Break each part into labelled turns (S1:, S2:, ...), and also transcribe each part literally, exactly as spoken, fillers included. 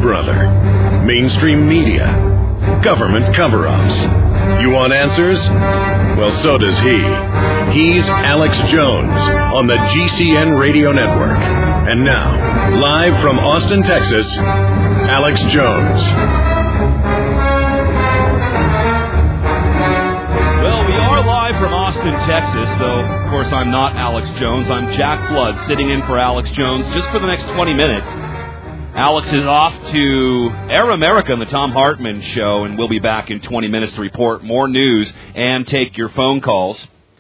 S1: brother. Mainstream media. Government cover-ups. You want answers? Well, so does he. He's Alex Jones on the G C N Radio Network. And now, live from Austin, Texas, Alex Jones.
S2: Well, we are live from Austin, Texas, though, of course, I'm not Alex Jones. I'm Jack Flood, sitting in for Alex Jones just for the next twenty minutes. Alex is off to Air America on the Thom Hartmann Show, and we'll be back in twenty minutes to report more news and take your phone calls.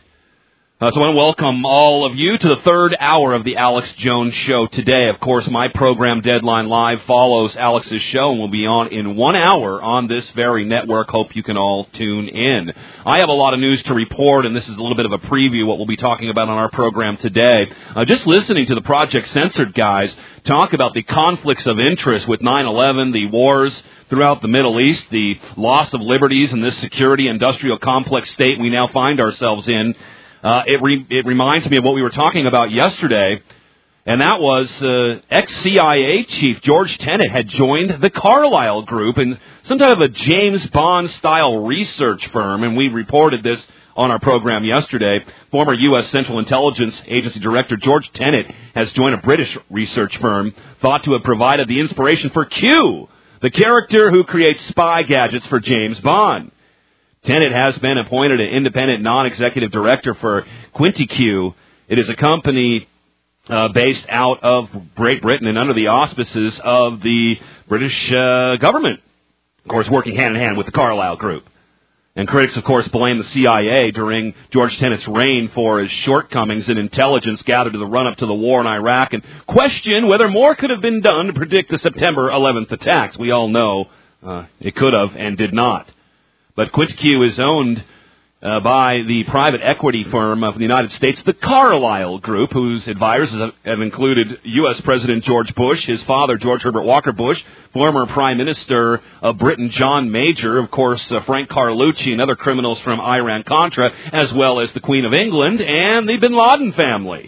S2: Uh, so I want to welcome all of you to the third hour of the Alex Jones Show today. Of course, my program, Deadline Live, follows Alex's show and will be on in one hour on this very network. Hope you can all tune in. I have a lot of news to report, and this is a little bit of a preview of what we'll be talking about on our program today. Uh, just listening to the Project Censored guys talk about the conflicts of interest with nine eleven, the wars throughout the Middle East, the loss of liberties in this security industrial complex state we now find ourselves in. Uh, it, re- it reminds me of what we were talking about yesterday, and that was uh, ex-C I A chief George Tenet had joined the Carlyle Group in some type of a James Bond-style research firm, and we reported this on our program yesterday. Former U S Central Intelligence Agency Director George Tenet has joined a British research firm thought to have provided the inspiration for Q, the character who creates spy gadgets for James Bond. Tenet has been appointed an independent non-executive director for QuintiQ. It is a company uh, based out of Great Britain and under the auspices of the British uh, government. Of course, working hand-in-hand with the Carlyle Group. And critics, of course, blame the C I A during George Tenet's reign for his shortcomings in intelligence gathered to the run-up to the war in Iraq and question whether more could have been done to predict the September eleventh attacks. We all know uh, it could have and did not. But QuintiQ is owned uh, by the private equity firm of the United States, the Carlyle Group, whose advisors have, have included U S President George Bush, his father, George Herbert Walker Bush, former Prime Minister of Britain, John Major, of course, uh, Frank Carlucci, and other criminals from Iran-Contra, as well as the Queen of England and the Bin Laden family.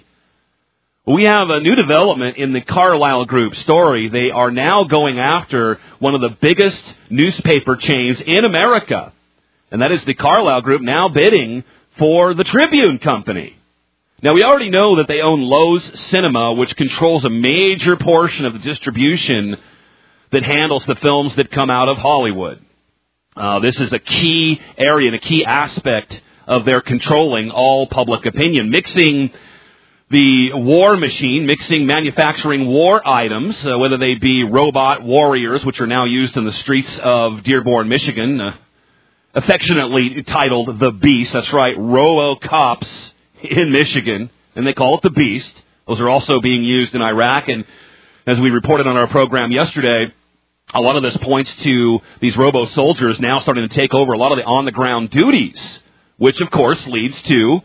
S2: We have a new development in the Carlyle Group story. They are now going after one of the biggest newspaper chains in America, and that is the Carlyle Group, now bidding for the Tribune Company. Now, we already know that they own Loews Cinema, which controls a major portion of the distribution that handles the films that come out of Hollywood. Uh, this is a key area and a key aspect of their controlling all public opinion, mixing the war machine, mixing manufacturing war items, uh, whether they be robot warriors, which are now used in the streets of Dearborn, Michigan, uh, affectionately titled The Beast. That's right, Robo-Cops in Michigan, and they call it The Beast. Those are also being used in Iraq, and as we reported on our program yesterday, a lot of this points to these robo-soldiers now starting to take over a lot of the on-the-ground duties, which, of course, leads to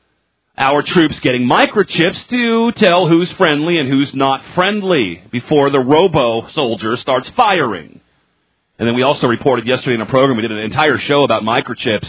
S2: our troops getting microchips to tell who's friendly and who's not friendly before the robo-soldier starts firing. And then we also reported yesterday in a program, we did an entire show about microchips,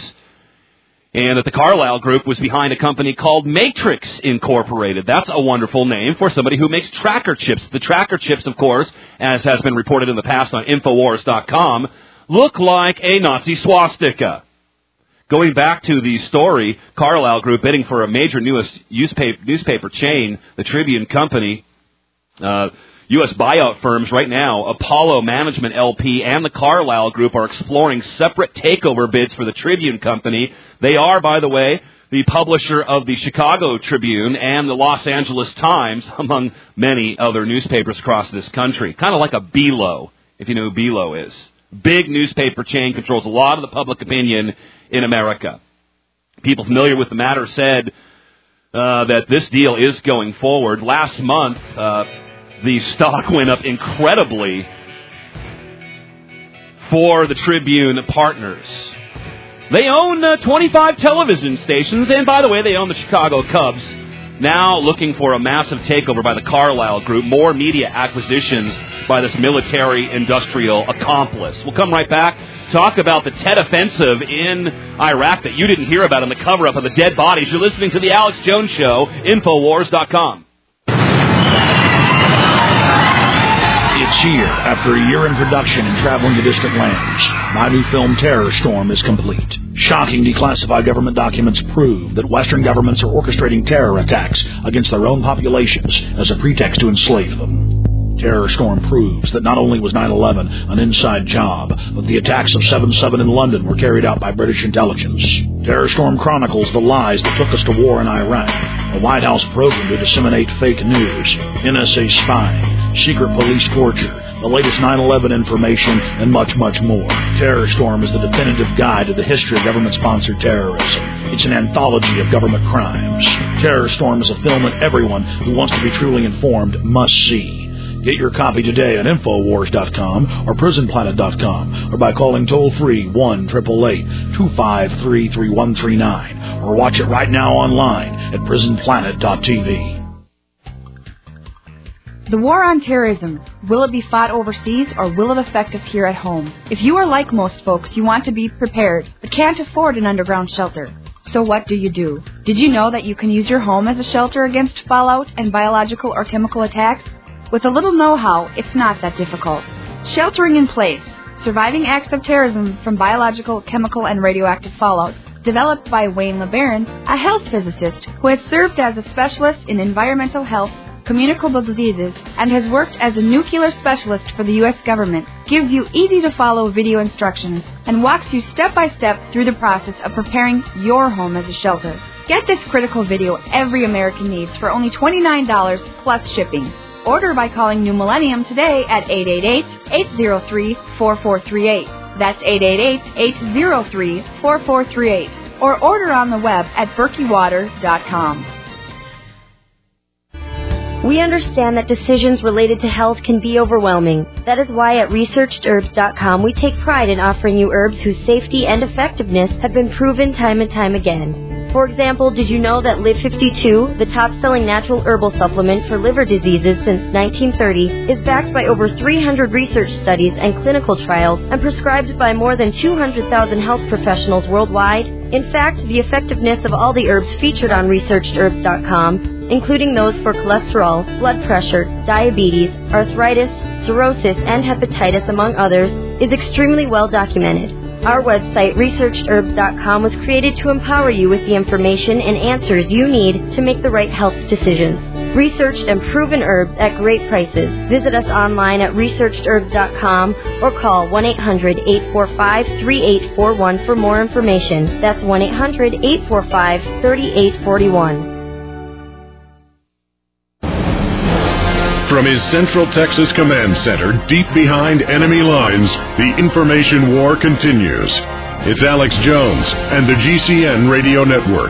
S2: and that the Carlyle Group was behind a company called Matrix Incorporated. That's a wonderful name for somebody who makes tracker chips. The tracker chips, of course, as has been reported in the past on Infowars dot com, look like a Nazi swastika. Going back to the story, Carlyle Group bidding for a major newest newspaper chain, the Tribune Company, uh, U S buyout firms right now, Apollo Management L P and the Carlyle Group are exploring separate takeover bids for the Tribune Company. They are, by the way, the publisher of the Chicago Tribune and the Los Angeles Times, among many other newspapers across this country. Kind of like a B L O, if you know who B L O is. Big newspaper chain, controls a lot of the public opinion in America. People familiar with the matter said uh, that this deal is going forward. Last month, uh, the stock went up incredibly for the Tribune partners. They own uh, twenty-five television stations, and by the way, they own the Chicago Cubs. Now looking for a massive takeover by the Carlyle Group, more media acquisitions by this military-industrial accomplice. We'll come right back, talk about the Tet Offensive in Iraq that you didn't hear about in the cover-up of the dead bodies. You're listening to The Alex Jones Show, Infowars dot com.
S3: It's here. After a year in production and traveling to distant lands, my new film Terror Storm is complete. Shocking declassified government documents prove that Western governments are orchestrating terror attacks against their own populations as a pretext to enslave them. Terror Storm proves that not only was nine eleven an inside job, but the attacks of seven seven in London were carried out by British intelligence. Terror Storm chronicles the lies that took us to war in Iraq, a White House program to disseminate fake news, N S A spying, secret police torture, the latest nine eleven information, and much, much more. Terror Storm is the definitive guide to the history of government-sponsored terrorism. It's an anthology of government crimes. Terror Storm is a film that everyone who wants to be truly informed must see. Get your copy today at Infowars dot com or Prison Planet dot com or by calling toll-free one eight eight eight, two five three, three one three nine or watch it right now online at Prison Planet dot T V.
S4: The war on terrorism, will it be fought overseas or will it affect us here at home? If you are like most folks, you want to be prepared but can't afford an underground shelter. So what do you do? Did you know that you can use your home as a shelter against fallout and biological or chemical attacks? With a little know-how, it's not that difficult. Sheltering in Place, Surviving Acts of Terrorism from Biological, Chemical, and Radioactive Fallout, developed by Wayne LeBaron, a health physicist who has served as a specialist in environmental health, communicable diseases, and has worked as a nuclear specialist for the U S government, gives you easy-to-follow video instructions and walks you step-by-step through the process of preparing your home as a shelter. Get this critical video every American needs for only twenty-nine dollars plus shipping. Order by calling New Millennium today at eight eight eight, eight zero three, four four three eight. That's eight eight eight, eight zero three, four four three eight. Or order on the web at berkey water dot com.
S5: We understand that decisions related to health can be overwhelming. That is why at researched herbs dot com we take pride in offering you herbs whose safety and effectiveness have been proven time and time again. For example, did you know that Live fifty-two, the top-selling natural herbal supplement for liver diseases since nineteen thirty, is backed by over three hundred research studies and clinical trials and prescribed by more than two hundred thousand health professionals worldwide? In fact, the effectiveness of all the herbs featured on researched herbs dot com, including those for cholesterol, blood pressure, diabetes, arthritis, cirrhosis, and hepatitis, among others, is extremely well documented. Our website, researched herbs dot com, was created to empower you with the information and answers you need to make the right health decisions. Researched and proven herbs at great prices. Visit us online at researched herbs dot com or call one eight hundred, eight four five, three eight four one for more information. That's one eight hundred, eight four five, three eight four one.
S1: From his Central Texas Command Center, deep behind enemy lines, the information war continues. It's Alex Jones and the G C N Radio Network.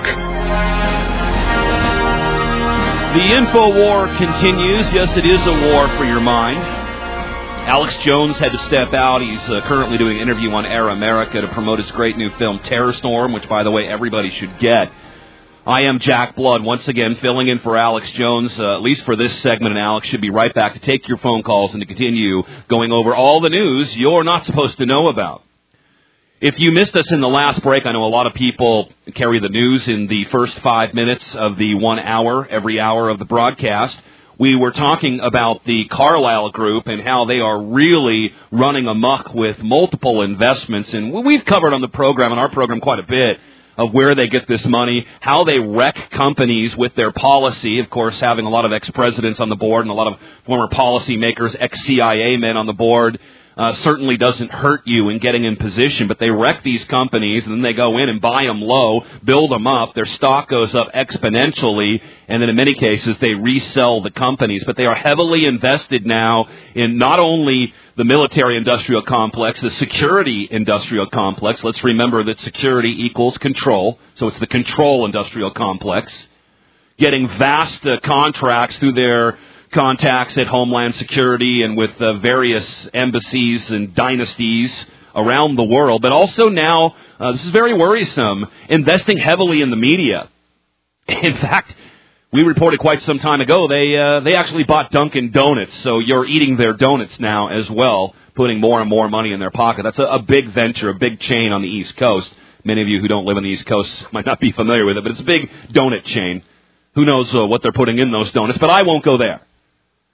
S2: The info war continues. Yes, it is a war for your mind. Alex Jones had to step out. He's uh, currently doing an interview on Air America to promote his great new film, Terror Storm, which, by the way, everybody should get. I am Jack Blood, once again filling in for Alex Jones, uh, at least for this segment, and Alex should be right back to take your phone calls and to continue going over all the news you're not supposed to know about. If you missed us in the last break, I know a lot of people carry the news in the first five minutes of the one hour, every hour of the broadcast. We were talking about the Carlyle Group and how they are really running amok with multiple investments, and we've covered on the program, on our program, quite a bit of where they get this money, how they wreck companies with their policy. Of course, having a lot of ex-presidents on the board and a lot of former policymakers, ex-C I A men on the board, uh, certainly doesn't hurt you in getting in position. But they wreck these companies, and then they go in and buy them low, build them up. Their stock goes up exponentially, and then in many cases they resell the companies. But they are heavily invested now in not only the military-industrial complex, the security-industrial complex. Let's remember that security equals control, so it's the control-industrial complex. Getting vast uh, contracts through their contacts at Homeland Security and with uh, various embassies and dynasties around the world, but also now, uh, this is very worrisome, investing heavily in the media. In fact, we reported quite some time ago, they uh, they actually bought Dunkin' Donuts, so you're eating their donuts now as well, putting more and more money in their pocket. That's a, a big venture, a big chain on the East Coast. Many of you who don't live on the East Coast might not be familiar with it, but it's a big donut chain. Who knows uh, what they're putting in those donuts, but I won't go there.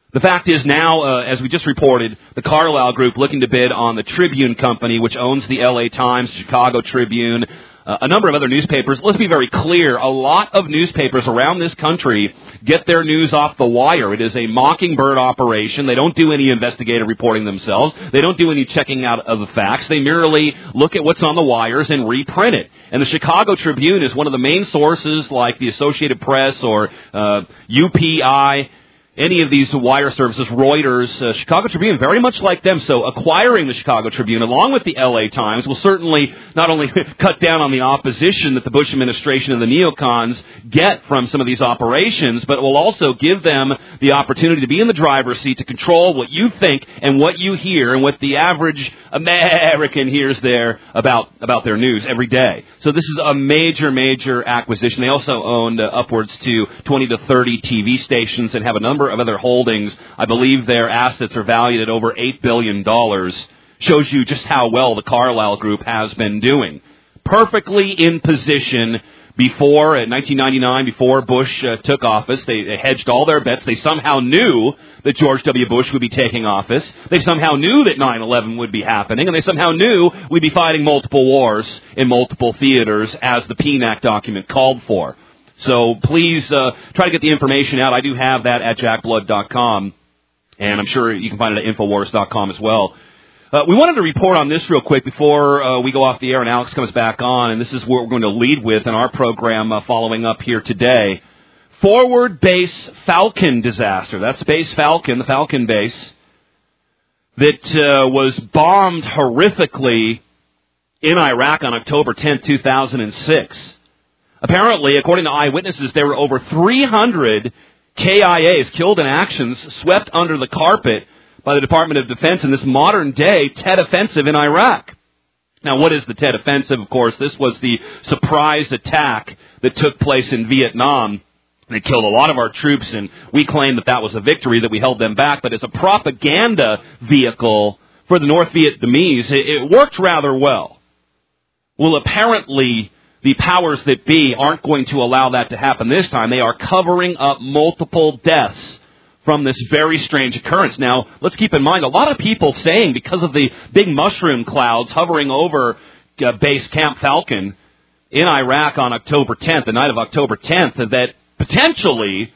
S2: The fact is now, uh, as we just reported, the Carlyle Group looking to bid on the Tribune Company, which owns the L A Times, Chicago Tribune, uh, a number of other newspapers. Let's be very clear. A lot of newspapers around this country get their news off the wire. It is a mockingbird operation. They don't do any investigative reporting themselves. They don't do any checking out of the facts. They merely look at what's on the wires and reprint it. And the Chicago Tribune is one of the main sources, like the Associated Press or uh, U P I, any of these wire services, Reuters, uh, Chicago Tribune, very much like them. So acquiring the Chicago Tribune, along with the L A Times, will certainly not only cut down on the opposition that the Bush administration and the neocons get from some of these operations, but it will also give them the opportunity to be in the driver's seat to control what you think and what you hear and what the average American hears there about, about their news every day. So this is a major, major acquisition. They also owned uh, upwards to twenty to thirty T V stations and have a number of other holdings. I believe their assets are valued at over eight billion dollars. Shows you just how well the Carlyle Group has been doing. Perfectly in position before, in nineteen ninety-nine, before Bush uh, took office. They, they hedged all their bets. They somehow knew that George W. Bush would be taking office. They somehow knew that nine eleven would be happening, and they somehow knew we'd be fighting multiple wars in multiple theaters as the P N A C document called for. So please uh, try to get the information out. I do have that at jack blood dot com, and I'm sure you can find it at infowars dot com as well. Uh, we wanted to report on this real quick before uh, we go off the air and Alex comes back on, and this is what we're going to lead with in our program uh, following up here today. Forward Base Falcon disaster. That's Base Falcon, the Falcon base, that uh, was bombed horrifically in Iraq on October tenth, two thousand six. Apparently, according to eyewitnesses, there were over three hundred K I As killed in actions swept under the carpet by the Department of Defense in this modern-day Tet Offensive in Iraq. Now, what is the Tet Offensive? Of course, this was the surprise attack that took place in Vietnam. They killed a lot of our troops, and we claim that that was a victory, that we held them back. But as a propaganda vehicle for the North Vietnamese, it, it worked rather well. Well, apparently, the powers that be aren't going to allow that to happen this time. They are covering up multiple deaths from this very strange occurrence. Now, let's keep in mind, a lot of people saying, because of the big mushroom clouds hovering over uh, Base Camp Falcon in Iraq on October tenth, the night of October tenth, that potentially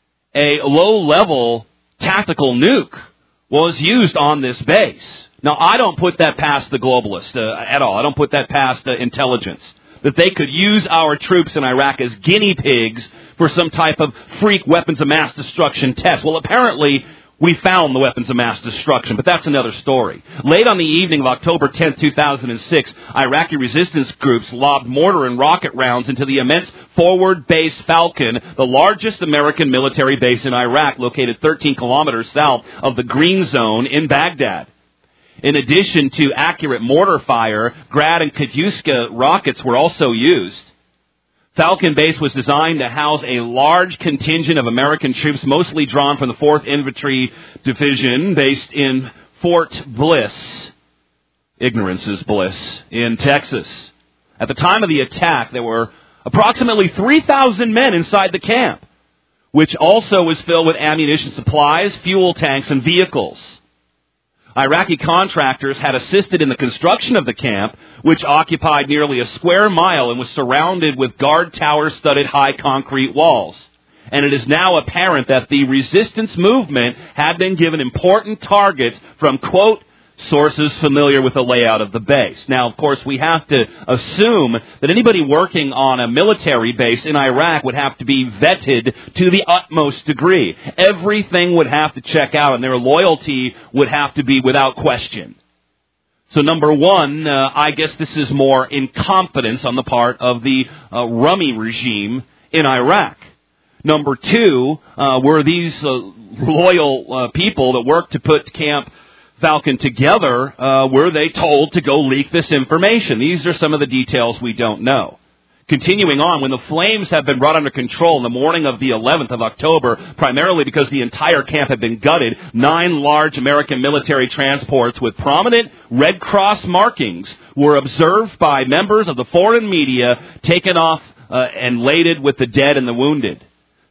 S2: a low-level tactical nuke was used on this base. Now, I don't put that past the globalists uh, at all. I don't put that past uh, intelligence, that they could use our troops in Iraq as guinea pigs for some type of freak weapons of mass destruction test. Well, apparently, we found the weapons of mass destruction, but that's another story. Late on the evening of October tenth, two thousand six, Iraqi resistance groups lobbed mortar and rocket rounds into the immense Forward Base Falcon, the largest American military base in Iraq, located thirteen kilometers south of the Green Zone in Baghdad. In addition to accurate mortar fire, Grad and Katyusha rockets were also used. Falcon Base was designed to house a large contingent of American troops, mostly drawn from the fourth Infantry Division, based in Fort Bliss, ignorance is bliss, in Texas. At the time of the attack, there were approximately three thousand men inside the camp, which also was filled with ammunition supplies, fuel tanks, and vehicles. Iraqi contractors had assisted in the construction of the camp, which occupied nearly a square mile and was surrounded with guard tower-studded high concrete walls. And it is now apparent that the resistance movement had been given important targets from, quote, sources familiar with the layout of the base. Now, of course, we have to assume that anybody working on a military base in Iraq would have to be vetted to the utmost degree. Everything would have to check out, and their loyalty would have to be without question. So, number one, uh, I guess this is more incompetence on the part of the uh, Rummy regime in Iraq. Number two, uh, were these uh, loyal uh, people that worked to put Camp Falcon together, uh, were they told to go leak this information? These are some of the details we don't know. Continuing on, when the flames have been brought under control in the morning of the eleventh of October, primarily because the entire camp had been gutted, nine large American military transports with prominent Red Cross markings were observed by members of the foreign media, taken off uh, and laden with the dead and the wounded.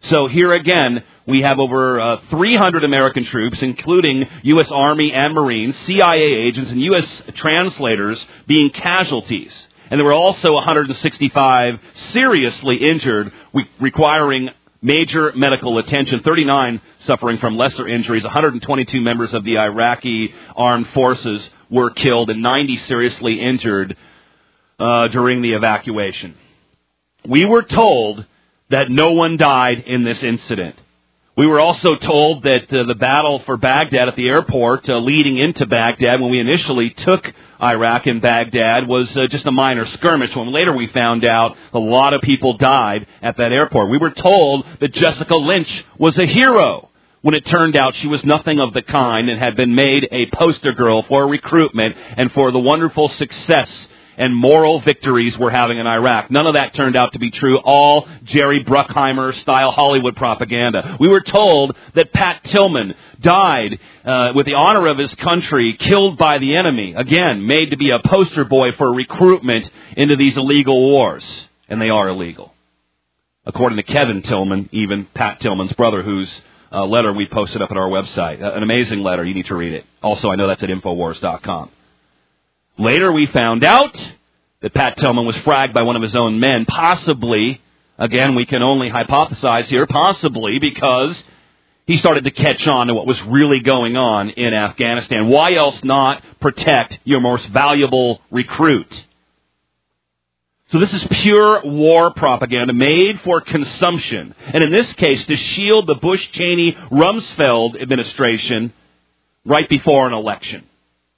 S2: So here again, we have over uh, three hundred American troops, including U S Army and Marines, C I A agents, and U S translators being casualties. And there were also one hundred sixty-five seriously injured, re- requiring major medical attention, thirty-nine suffering from lesser injuries. one hundred twenty-two members of the Iraqi armed forces were killed and ninety seriously injured uh, during the evacuation. We were told that no one died in this incident. We were also told that uh, the battle for Baghdad at the airport uh, leading into Baghdad, when we initially took Iraq and Baghdad, was uh, just a minor skirmish. When later we found out a lot of people died at that airport. We were told that Jessica Lynch was a hero, when it turned out she was nothing of the kind and had been made a poster girl for recruitment and for the wonderful success and moral victories we're having in Iraq. None of that turned out to be true. All Jerry Bruckheimer-style Hollywood propaganda. We were told that Pat Tillman died uh, with the honor of his country, killed by the enemy. Again, made to be a poster boy for recruitment into these illegal wars. And they are illegal. According to Kevin Tillman, even Pat Tillman's brother, whose uh, letter we posted up at our website. Uh, an amazing letter. You need to read it. Also, I know that's at Infowars dot com. Later, we found out that Pat Tillman was fragged by one of his own men, possibly, again, we can only hypothesize here, possibly because he started to catch on to what was really going on in Afghanistan. Why else not protect your most valuable recruit? So this is pure war propaganda made for consumption. And in this case, to shield the Bush-Cheney-Rumsfeld administration right before an election.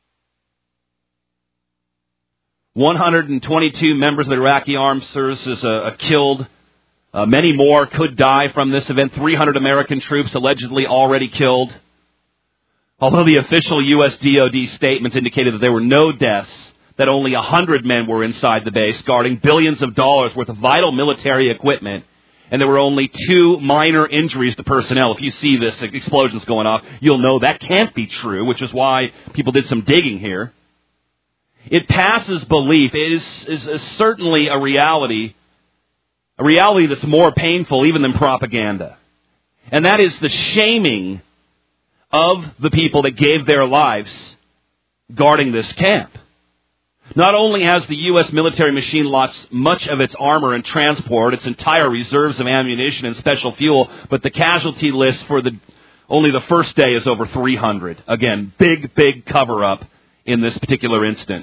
S2: one hundred twenty-two members of the Iraqi armed services uh, uh, killed. Uh, many more could die from this event. three hundred American troops allegedly already killed. Although the official U S D O D statements indicated that there were no deaths, that only one hundred men were inside the base guarding billions of dollars worth of vital military equipment, and there were only two minor injuries to personnel. If you see this explosions going off, you'll know that can't be true, which is why people did some digging here. It passes belief. It is, is, is certainly a reality, a reality that's more painful even than propaganda. And that is the shaming of the people that gave their lives guarding this camp. Not only has the U S military machine lost much of its armor and transport, its entire reserves of ammunition and special fuel, but the casualty list for the only the first day is over three hundred. Again, big, big cover-up in this particular instance.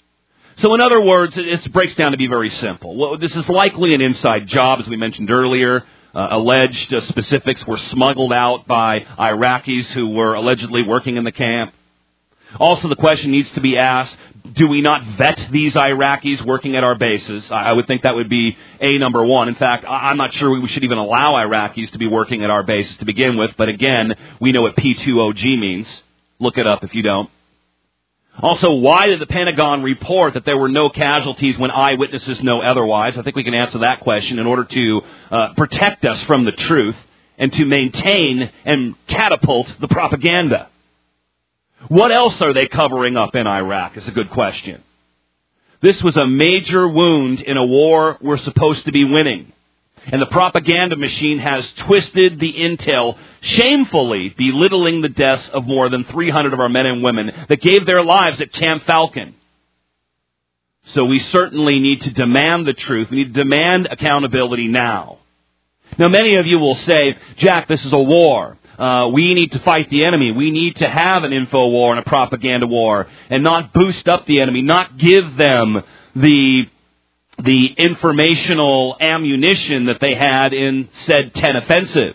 S2: So in other words, it, it breaks down to be very simple. Well, this is likely an inside job, as we mentioned earlier. Uh, alleged uh, specifics were smuggled out by Iraqis who were allegedly working in the camp. Also, the question needs to be asked, do we not vet these Iraqis working at our bases? I, I would think that would be A, number one. In fact, I, I'm not sure we should even allow Iraqis to be working at our bases to begin with. But again, we know what P two O G means. Look it up if you don't. Also, why did the Pentagon report that there were no casualties when eyewitnesses know otherwise? I think we can answer that question in order to uh, protect us from the truth and to maintain and catapult the propaganda. What else are they covering up in Iraq is a good question. This was a major wound in a war we're supposed to be winning. And the propaganda machine has twisted the intel, shamefully belittling the deaths of more than three hundred of our men and women that gave their lives at Camp Falcon. So we certainly need to demand the truth. We need to demand accountability now. Now, many of you will say, Jack, this is a war. Uh, we need to fight the enemy. We need to have an info war and a propaganda war and not boost up the enemy, not give them the the informational ammunition that they had in said ten offensive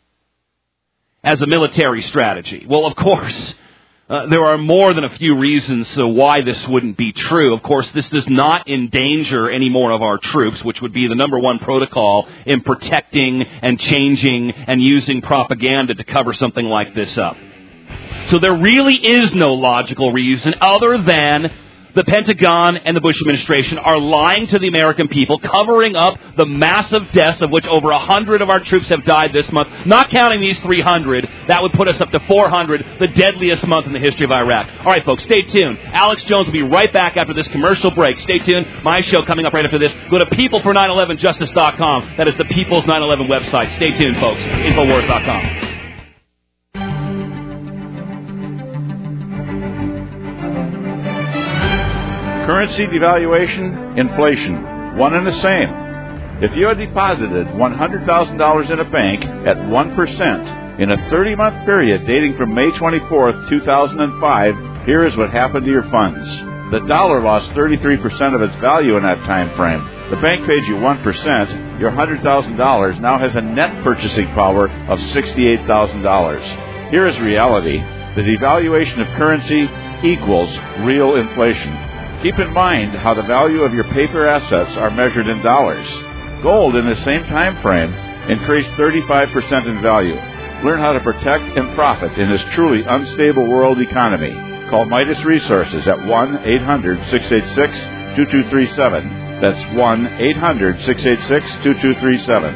S2: as a military strategy. Well, of course, uh, there are more than a few reasons uh, why this wouldn't be true. Of course, this does not endanger any more of our troops, which would be the number one protocol in protecting and changing and using propaganda to cover something like this up. So there really is no logical reason other than the Pentagon and the Bush administration are lying to the American people, covering up the massive deaths of which over one hundred of our troops have died this month. Not counting these three hundred, that would put us up to four hundred, the deadliest month in the history of Iraq. All right, folks, stay tuned. Alex Jones will be right back after this commercial break. Stay tuned. My show coming up right after this. Go to people for nine eleven justice dot com. That is the People's nine eleven website. Stay tuned, folks. Infowars dot com.
S6: Currency devaluation, inflation, one and the same. If you had deposited one hundred thousand dollars in a bank at one percent in a thirty-month period dating from May twenty-fourth, two thousand five, here is what happened to your funds. The dollar lost thirty-three percent of its value in that time frame. The bank paid you one percent. Your one hundred thousand dollars now has a net purchasing power of sixty-eight thousand dollars. Here is reality. The devaluation of currency equals real inflation. Keep in mind how the value of your paper assets are measured in dollars. Gold in the same time frame increased thirty-five percent in value. Learn how to protect and profit in this truly unstable world economy. Call Midas Resources at one eight hundred six eight six two two three seven. That's one eight hundred six eight six two two three seven.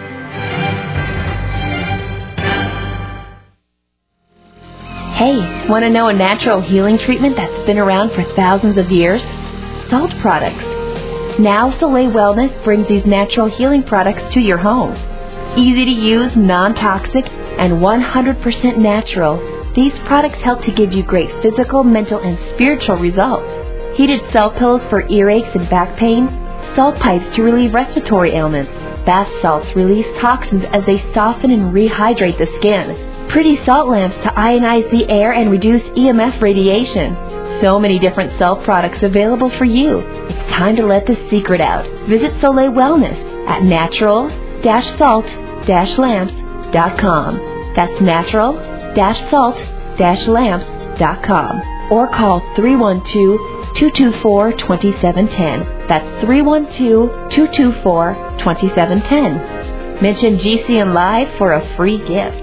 S7: Hey, want to know a natural healing treatment that's been around for thousands of years? Salt products. Now Soleil Wellness brings these natural healing products to your home. Easy to use, non-toxic, and one hundred percent natural, these products help to give you great physical, mental, and spiritual results. Heated salt pillows for earaches and back pain, salt pipes to relieve respiratory ailments, bath salts release toxins as they soften and rehydrate the skin, pretty salt lamps to ionize the air and reduce E M F radiation. So many different salt products available for you. It's time to let the secret out. Visit Soleil Wellness at natural dash salt dash lamps dot com. That's natural dash salt dash lamps dot com. Or call three one two, two two four, two seven one zero. That's three one two, two two four, two seven one zero. Mention G C N Live for a free gift.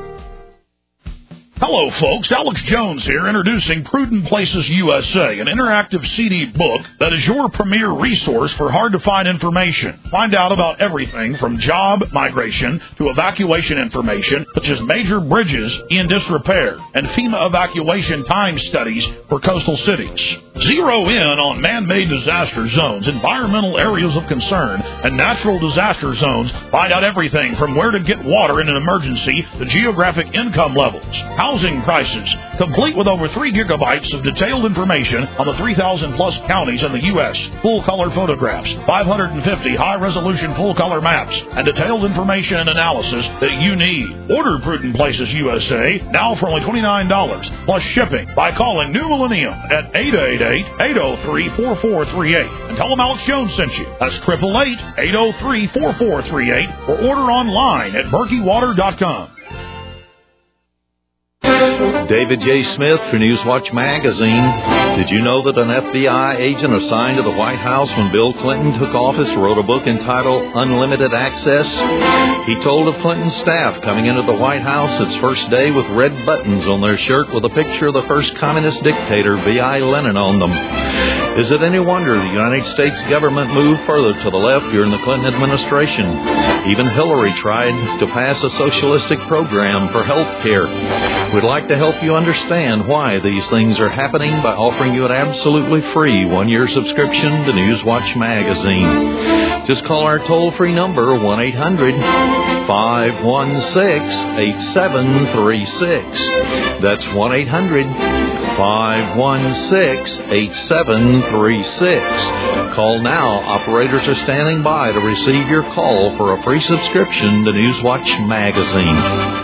S3: Hello, folks. Alex Jones here, introducing Prudent Places U S A, an interactive C D book that is your premier resource for hard-to-find information. Find out about everything from job migration to evacuation information, such as major bridges in disrepair and FEMA evacuation time studies for coastal cities. Zero in on man-made disaster zones, environmental areas of concern, and natural disaster zones. Find out everything from where to get water in an emergency to geographic income levels, housing prices, complete with over three gigabytes of detailed information on the three thousand plus counties in the U S, full-color photographs, five hundred fifty high-resolution full-color maps, and detailed information and analysis that you need. Order Prudent Places U S A now for only twenty-nine dollars plus shipping by calling New Millennium at eight eight eight, eight oh three, four four three eight and tell them Alex Jones sent you. That's eight eight eight, eight oh three, four four three eight or order online at berkey water dot com.
S8: David J. Smith for Newswatch Magazine. Did you know that an F B I agent assigned to the White House when Bill Clinton took office wrote a book entitled Unlimited Access? He told of Clinton's staff coming into the White House its first day with red buttons on their shirt with a picture of the first communist dictator, V I Lenin, on them. Is it any wonder the United States government moved further to the left during the Clinton administration? Even Hillary tried to pass a socialistic program for health care. We'd like to help you understand why these things are happening by offering you an absolutely free one-year subscription to Newswatch Magazine. Just call our toll-free number, one eight hundred, five one six, eight seven three six. That's one eight hundred, five one six, eight seven three six. Call now. Operators are standing by to receive your call for a free subscription to Newswatch Magazine.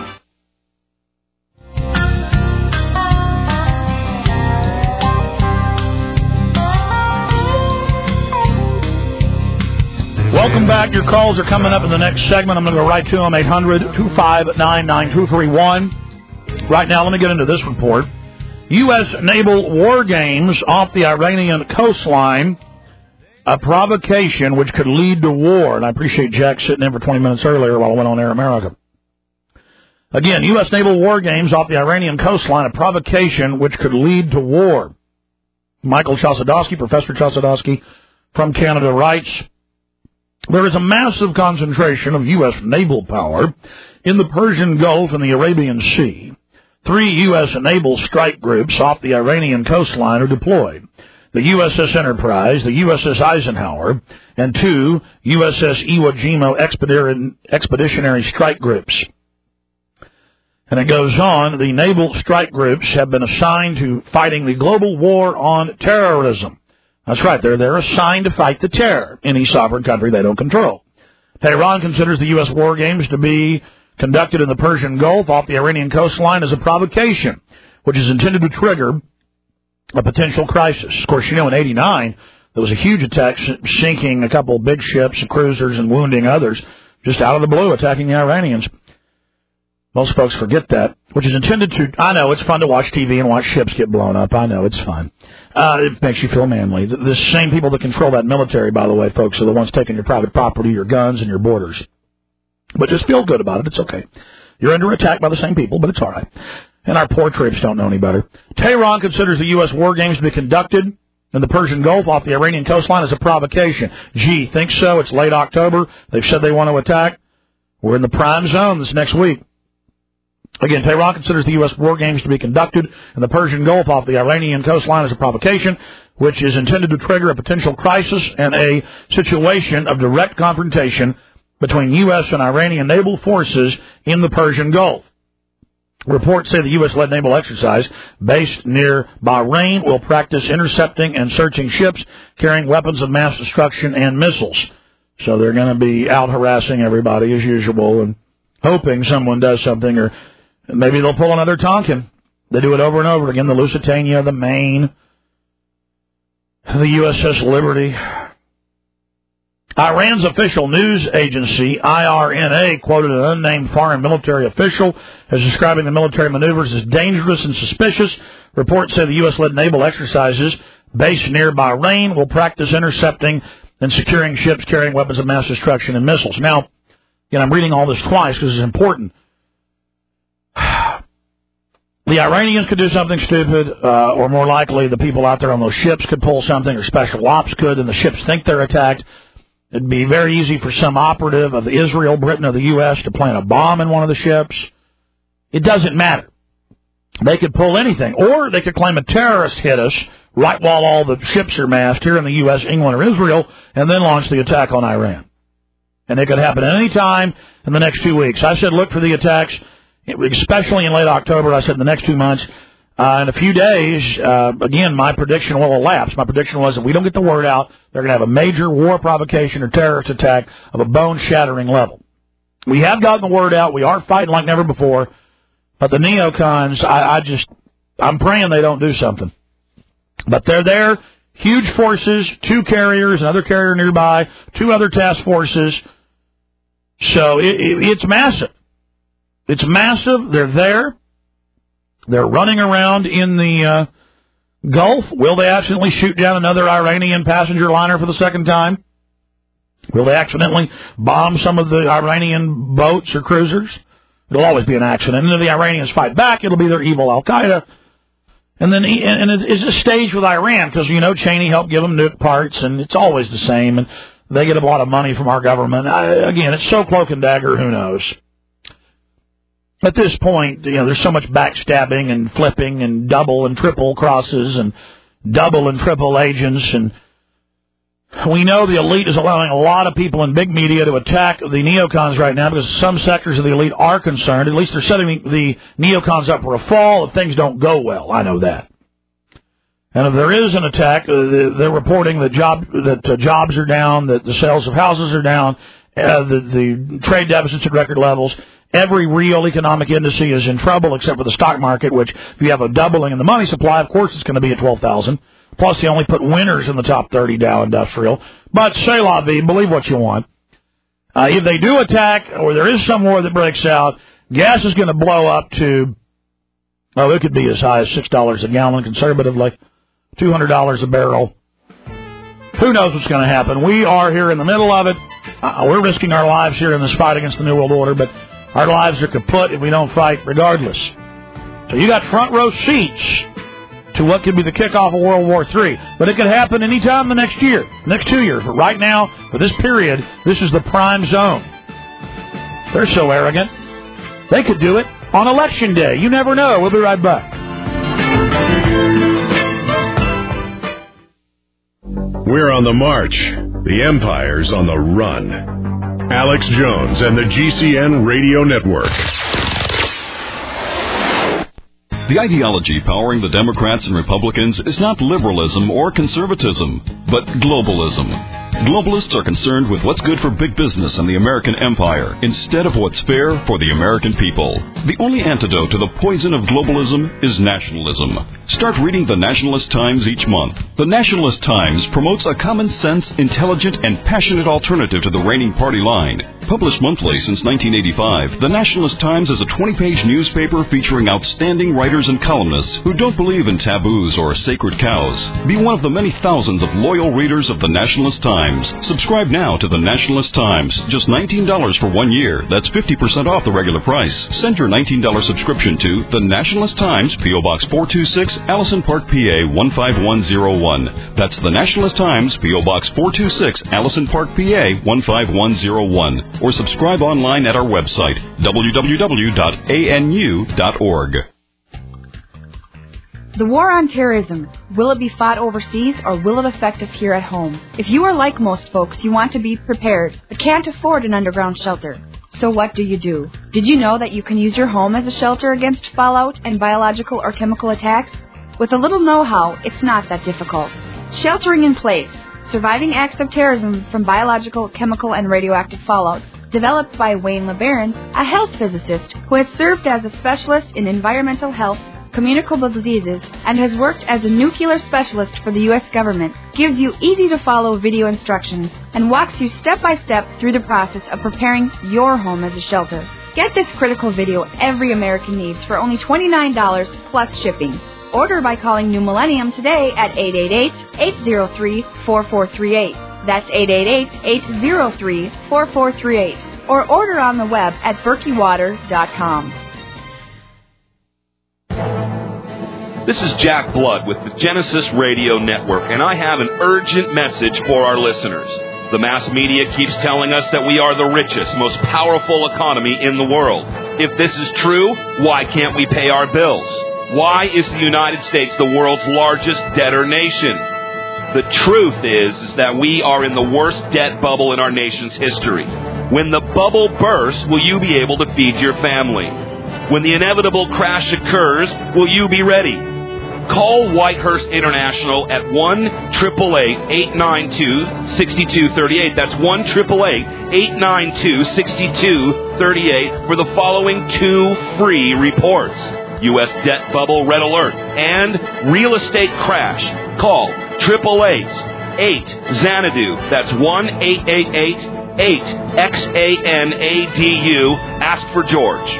S3: Welcome back. Your calls are coming up in the next segment. I'm going to go right to them, eight hundred, two five nine, nine two three one. Right now, let me get into this report. U S naval war games off the Iranian coastline, a provocation which could lead to war. And I appreciate Jack sitting in for twenty minutes earlier while I went on Air America. Again, U S naval war games off the Iranian coastline, a provocation which could lead to war. Michael Chossudovsky, Professor Chossudovsky from Canada, writes, there is a massive concentration of U S naval power in the Persian Gulf and the Arabian Sea. Three U S naval strike groups off the Iranian coastline are deployed. The U S S Enterprise, the U S S Eisenhower, and two U S S Iwo Jima expeditionary strike groups. And it goes on, the naval strike groups have been assigned to fighting the global war on terrorism. That's right, they're, they're assigned to fight the terror in any sovereign country they don't control. Tehran considers the U S war games to be conducted in the Persian Gulf off the Iranian coastline as a provocation, which is intended to trigger a potential crisis. Of course, you know, in eighty-nine, there was a huge attack sinking a couple of big ships and cruisers and wounding others, just out of the blue, attacking the Iranians. Most folks forget that, which is intended to, I know, it's fun to watch T V and watch ships get blown up. I know, it's fun. Uh, it makes you feel manly. The, the same people that control that military, by the way, folks, are the ones taking your private property, your guns, and your borders. But just feel good about it. It's okay. You're under attack by the same people, but it's all right. And our poor troops don't know any better. Tehran considers the U S war games to be conducted in the Persian Gulf off the Iranian coastline as a provocation. Gee, think so? It's late October. They've said they want to attack. We're in the prime zone this next week. Again, Tehran considers the U S war games to be conducted in the Persian Gulf off the Iranian coastline as a provocation, which is intended to trigger a potential crisis and a situation of direct confrontation between U S and Iranian naval forces in the Persian Gulf. Reports say the U S-led naval exercise based near Bahrain will practice intercepting and searching ships carrying weapons of mass destruction and missiles. So they're going to be out harassing everybody as usual and hoping someone does something, or maybe they'll pull another Tonkin. They do it over and over again. The Lusitania, the Maine, the U S S Liberty. Iran's official news agency, I R N A, quoted an unnamed foreign military official as describing the military maneuvers as dangerous and suspicious. Reports say the U S-led naval exercises based near Bahrain will practice intercepting and securing ships carrying weapons of mass destruction and missiles. Now, again, I'm reading all this twice because it's important. The Iranians could do something stupid, uh, or more likely the people out there on those ships could pull something, or special ops could, and the ships think they're attacked. It'd be very easy for some operative of Israel, Britain, or the U S to plant a bomb in one of the ships. It doesn't matter. They could pull anything, or they could claim a terrorist hit us right while all the ships are massed here in the U S, England, or Israel, and then launch the attack on Iran. And it could happen at any time in the next two weeks. I said look for the attacks, especially in late October. I said in the next two months. Uh, in a few days, uh, again, my prediction will elapse. My prediction was if we don't get the word out, they're going to have a major war provocation or terrorist attack of a bone-shattering level. We have gotten the word out. We are fighting like never before. But the neocons, I, I just, I'm praying they don't do something. But they're there, huge forces, two carriers, another carrier nearby, two other task forces. So it, it, it's massive. It's massive. They're there. They're running around in the uh, Gulf. Will they accidentally shoot down another Iranian passenger liner for the second time? Will they accidentally bomb some of the Iranian boats or cruisers? It'll always be an accident. And if the Iranians fight back, it'll be their evil Al-Qaeda. And then, and it's a stage with Iran because, you know, Cheney helped give them nuke parts, and it's always the same. And they get a lot of money from our government. I, again, it's so cloak and dagger, who knows? At this point, you know, there's so much backstabbing and flipping and double and triple crosses and double and triple agents. And we know the elite is allowing a lot of people in big media to attack the neocons right now because some sectors of the elite are concerned. At least they're setting the neocons up for a fall if things don't go well. I know that. And if there is an attack, uh, they're reporting that, job, that uh, jobs are down, that the sales of houses are down, uh, the, the trade deficits at record levels. Every real economic indice is in trouble except for the stock market, which if you have a doubling in the money supply, of course it's going to be at twelve thousand. Plus, they only put winners in the top thirty Dow Industrial. But, c'est la vie, believe what you want. Uh, if they do attack, or there is some war that breaks out, gas is going to blow up to, oh, it could be as high as six dollars a gallon, conservatively, two hundred dollars a barrel. Who knows what's going to happen? We are here in the middle of it. Uh, we're risking our lives here in this fight against the New World Order, but our lives are kaput if we don't fight regardless. So you got front row seats to what could be the kickoff of World War Three. But it could happen anytime the next year, next two years. But right now, for this period, this is the prime zone. They're so arrogant. They could do it on Election Day. You never know. We'll be right back.
S1: We're on the march. The Empire's on the run. Alex Jones and the G C N Radio Network.
S9: The ideology powering the Democrats and Republicans is not liberalism or conservatism, but globalism. Globalists are concerned with what's good for big business and the American empire instead of what's fair for the American people. The only antidote to the poison of globalism is nationalism. Start reading the Nationalist Times each month. The Nationalist Times promotes a common-sense, intelligent, and passionate alternative to the reigning party line. Published monthly since nineteen eighty-five, the Nationalist Times is a twenty-page newspaper featuring outstanding writers and columnists who don't believe in taboos or sacred cows. Be one of the many thousands of loyal readers of the Nationalist Times. Subscribe now to the Nationalist Times. Just nineteen dollars for one year. That's fifty percent off the regular price. Send your nineteen dollars subscription to the Nationalist Times, P O Box four two six, Allison Park, P A one five one zero one. That's the Nationalist Times, P O Box four two six, Allison Park, P A one five one zero one. Or subscribe online at our website, w w w dot a n u dot org.
S4: The war on terrorism, will it be fought overseas or will it affect us here at home? If you are like most folks, you want to be prepared, but can't afford an underground shelter. So what do you do? Did you know that you can use your home as a shelter against fallout and biological or chemical attacks? With a little know-how, it's not that difficult. Sheltering in place, surviving acts of terrorism from biological, chemical, and radioactive fallout, developed by Wayne LeBaron, a health physicist who has served as a specialist in environmental health, communicable diseases, and has worked as a nuclear specialist for the U S government, gives you easy-to-follow video instructions and walks you step-by-step through the process of preparing your home as a shelter. Get this critical video every American needs for only twenty-nine dollars plus shipping. Order by calling New Millennium today at eight eight eight, eight zero three, four four three eight. That's eight eight eight, eight zero three, four four three eight. Or order on the web at berkey water dot com.
S2: This is Jack Blood with the Genesis Radio Network, and I have an urgent message for our listeners. The mass media keeps telling us that we are the richest, most powerful economy in the world. If this is true, why can't we pay our bills? Why is the United States the world's largest debtor nation? The truth is, is that we are in the worst debt bubble in our nation's history. When the bubble bursts, will you be able to feed your family? When the inevitable crash occurs, will you be ready? Call Whitehurst International at one eight eight eight, eight nine two, six two three eight. That's one eight eight eight, eight nine two, six two three eight for the following two free reports. U S debt bubble red alert and real estate crash. Call eight eight eight, eight Xanadu. That's one eight eight eight, eight X A N A D U. Ask for George.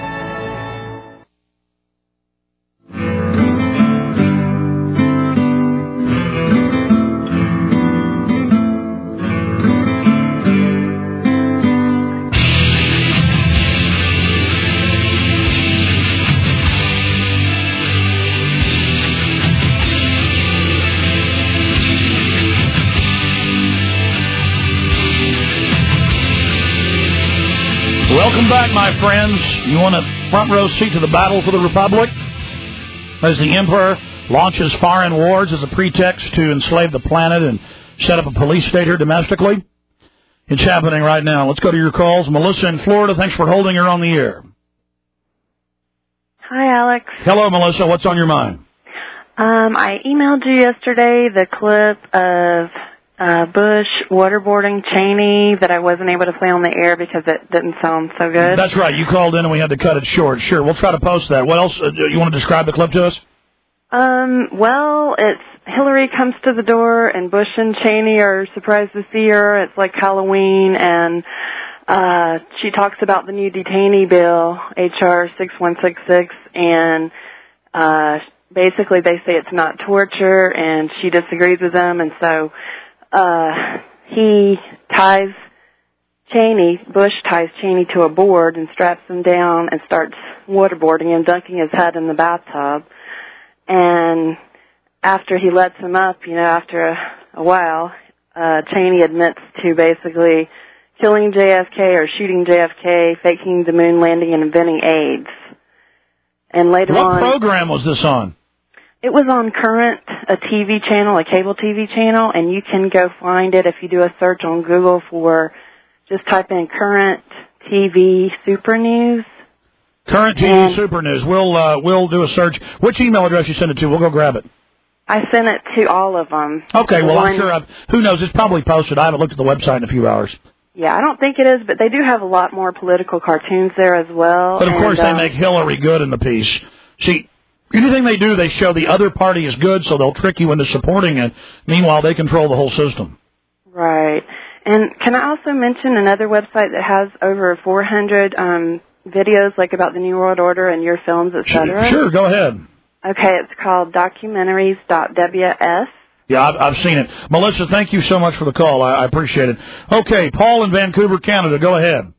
S3: Welcome back, my friends. You want a front row seat to the battle for the Republic? As the Emperor launches foreign wars as a pretext to enslave the planet and set up a police state here domestically? It's happening right now. Let's go to your calls. Melissa in Florida, thanks for holding her on the air.
S10: Hi, Alex.
S3: Hello, Melissa. What's on your mind?
S10: Um, I emailed you yesterday the clip of uh, Bush waterboarding Cheney that I wasn't able to play on the air because it didn't sound so good.
S3: That's right. You called in and we had to cut it short. Sure. We'll try to post that. What else? Uh, you want to describe the clip to us?
S10: Um, well, it's Hillary comes to the door and Bush and Cheney are surprised to see her. It's like Halloween, and uh, she talks about the new detainee bill, H R six one six six, and uh, basically they say it's not torture, and she disagrees with them, and so uh, he ties Cheney, Bush ties Cheney to a board and straps him down and starts waterboarding him, dunking his head in the bathtub. And after he lets him up, you know, after a, a while, uh, Cheney admits to basically killing J F K or shooting J F K, faking the moon landing, and inventing AIDS. And later
S3: what
S10: on...
S3: What program was this on?
S10: It was on Current, a T V channel, a cable T V channel, and you can go find it if you do a search on Google for, just type in Current T V Super News.
S3: Current T V and Super News. We'll, uh, we'll do a search. Which email address you send it to? We'll go grab it.
S10: I sent it to all of them.
S3: Okay, well,
S10: One,
S3: I'm sure I've, who knows, it's probably posted. I haven't looked at the website in a few hours.
S10: Yeah, I don't think it is, but they do have a lot more political cartoons there as well.
S3: But, of
S10: and,
S3: course,
S10: um,
S3: they make Hillary good in the piece. See, anything they do, they show the other party is good, so they'll trick you into supporting it. Meanwhile, they control the whole system.
S10: Right. And can I also mention another website that has over four hundred um, videos, like about the New World Order and your films, et cetera?
S3: Sure, go ahead.
S10: Okay, it's called documentaries dot W S.
S3: Yeah, I've, I've seen it. Melissa, thank you so much for the call. I, I appreciate it. Okay, Paul in Vancouver, Canada, go ahead.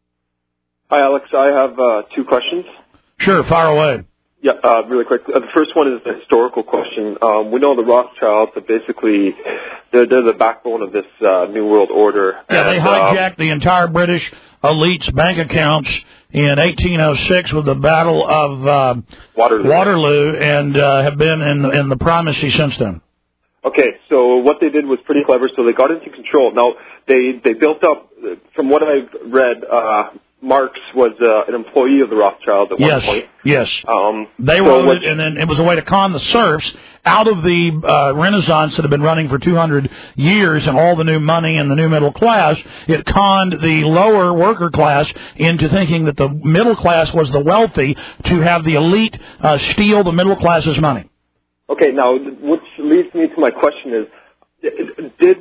S11: Hi, Alex. I have uh, two questions.
S3: Sure, fire away.
S11: Yeah, uh, really quick. Uh, the first one is a historical question. Um, we know the Rothschilds are basically, they're, they're the backbone of this uh, New World Order.
S3: Yeah,
S11: and,
S3: they hijacked uh, the entire British elite's bank accounts in eighteen oh six with the Battle of uh,
S11: Waterloo.
S3: Waterloo and uh, have been in, in the primacy since then.
S11: Okay, so what they did was pretty clever. So they got into control. Now, they, they built up, from what I've read, uh, Marx was uh, an employee of the Rothschilds at
S3: yes,
S11: one point.
S3: Yes,
S11: um,
S3: they
S11: so
S3: wrote
S11: what,
S3: it, and then it was a way to con the serfs out of the uh, Renaissance that had been running for two hundred years and all the new money and the new middle class. It conned the lower worker class into thinking that the middle class was the wealthy to have the elite uh, steal the middle class's money.
S11: Okay, now, which leads me to my question is, did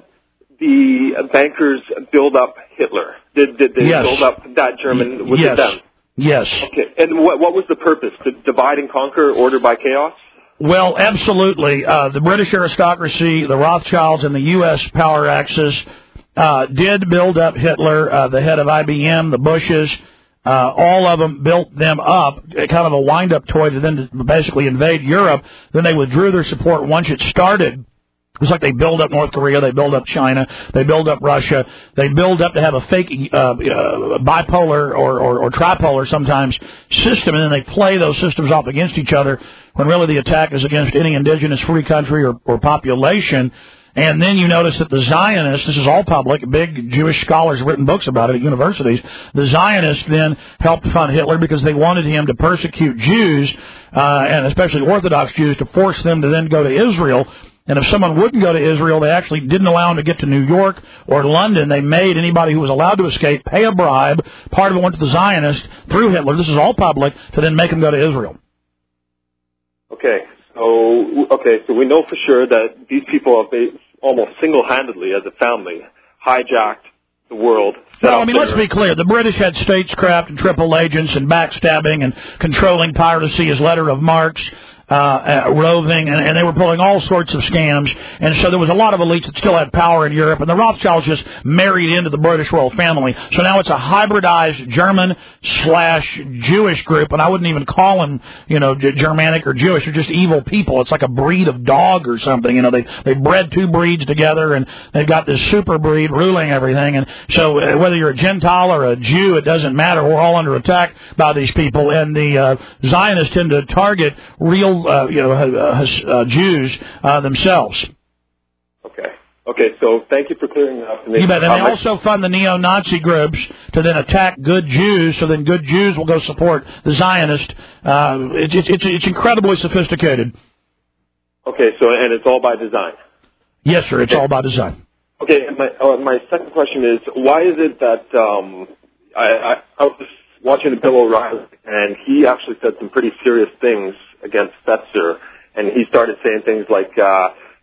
S11: the bankers build up Hitler? Did, did they
S3: yes.
S11: build up that German? Was
S3: yes.
S11: it them?
S3: Yes.
S11: Okay, and what, what was the purpose? To divide and conquer, order by chaos?
S3: Well, absolutely. Uh, the British aristocracy, the Rothschilds, and the U S power axis uh, did build up Hitler, uh, the head of I B M, the Bushes. Uh, all of them built them up, kind of a wind-up toy to then basically invade Europe. Then they withdrew their support once it started. It was like they build up North Korea, they build up China, they build up Russia, they build up to have a fake uh, uh, bipolar or, or, or tripolar sometimes system, and then they play those systems off against each other when really the attack is against any indigenous free country or, or population. And then you notice that the Zionists, this is all public, big Jewish scholars have written books about it at universities, the Zionists then helped fund Hitler because they wanted him to persecute Jews, uh, and especially Orthodox Jews, to force them to then go to Israel. And if someone wouldn't go to Israel, they actually didn't allow them to get to New York or London. They made anybody who was allowed to escape pay a bribe. Part of it went to the Zionists through Hitler. This is all public, to then make them go to Israel.
S11: Okay, so okay, so we know for sure that these people have been almost single-handedly, as a family, hijacked the world.
S3: Well, I mean, let's be clear. The British had statecraft and triple agents and backstabbing and controlling piracy as letter of Marx. Uh, uh, roving, and, and they were pulling all sorts of scams, and so there was a lot of elites that still had power in Europe, and the Rothschilds just married into the British royal family. So now it's a hybridized German slash Jewish group, and I wouldn't even call them, you know, Germanic or Jewish. They're just evil people. It's like a breed of dog or something. You know, they they bred two breeds together, and they've got this super breed ruling everything. And so uh, whether you're a Gentile or a Jew, it doesn't matter. We're all under attack by these people, and the uh, Zionists tend to target real Uh, you know, uh, uh, Jews uh, themselves.
S11: Okay. Okay, so thank you for clearing that up.
S3: You bet. And they also fund the neo-Nazi groups to then attack good Jews, so then good Jews will go support the Zionists. Uh, it's, it's, it's incredibly sophisticated.
S11: Okay, so, and it's all by design?
S3: Yes, sir, it's
S11: okay.
S3: all by design.
S11: Okay, and my, uh, my second question is, why is it that um, I, I, I was watching Bill O'Reilly, and he actually said some pretty serious things against Fetzer, and he started saying things like, uh,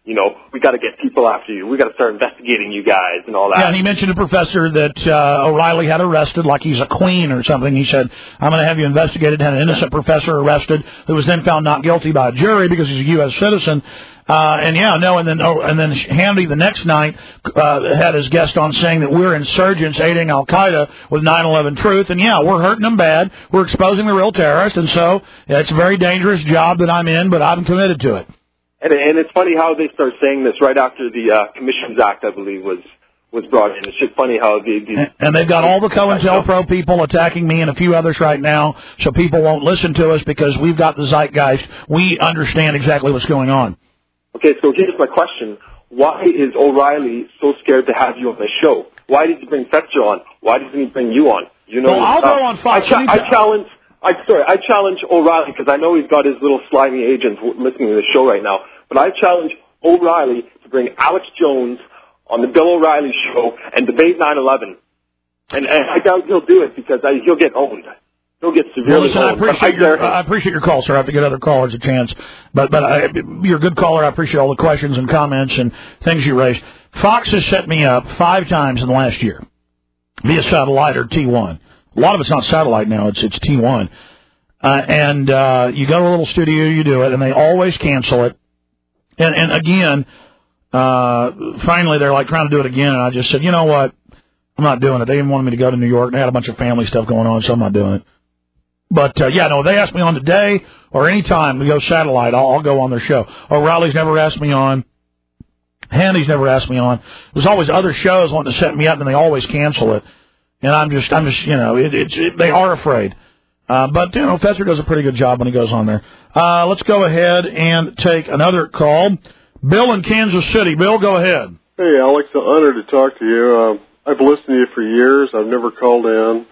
S11: you know, we got to get people after you. We got to start investigating you guys and all that.
S3: Yeah, and he mentioned a professor that uh, O'Reilly had arrested like he's a queen or something. He said, I'm going to have you investigated, had an innocent professor arrested who was then found not guilty by a jury because he's a U S citizen. Uh, and yeah, no, and then oh, and then Handy the next night uh, had his guest on saying that we're insurgents aiding Al Qaeda with nine eleven Truth, and yeah, we're hurting them bad. We're exposing the real terrorists, and so yeah, it's a very dangerous job that I'm in, but I'm committed to it.
S11: And, and it's funny how they start saying this right after the uh, Commissions Act, I believe, was was brought in. It's just funny how they... they
S3: and, and they've got all the COINTELPRO people attacking me and a few others right now, so people won't listen to us because we've got the zeitgeist. We understand exactly what's going on.
S11: Okay, so here's my question. Why is O'Reilly so scared to have you on the show? Why did he bring Fetzer on? Why doesn't he bring you on? You know,
S3: well, I'll
S11: uh,
S3: go on Fox.
S11: I, cha- I challenge... I sorry, I challenge O'Reilly because I know he's got his little slimy agents listening to the show right now. But I challenge O'Reilly to bring Alex Jones on the Bill O'Reilly show and debate nine eleven. And, and I doubt he'll do it because I, he'll get owned. He'll get severely
S3: well, listen,
S11: owned.
S3: I appreciate, your, I appreciate your call, sir. I have to get other callers a chance. But but I, you're a good caller. I appreciate all the questions and comments and things you raised. Fox has set me up five times in the last year via satellite or T one. A lot of it's not satellite now. It's it's T one. Uh, and uh, you go to a little studio, you do it, and they always cancel it. And, and again, uh, finally they're like trying to do it again, and I just said, you know what, I'm not doing it. They even wanted me to go to New York, and they had a bunch of family stuff going on, so I'm not doing it. But, uh, yeah, no, if they ask me on today or any time to go satellite, I'll, I'll go on their show. O'Reilly's never asked me on. Handy's never asked me on. There's always other shows wanting to set me up, and they always cancel it. And I'm just, I'm just, you know, it, it's, it, they are afraid. Uh, but, you know, Fetzer does a pretty good job when he goes on there. Uh, let's go ahead and take another call. Bill in Kansas City. Bill, go ahead.
S12: Hey, Alex, an honor to talk to you. Uh, I've listened to you for years. I've never called in.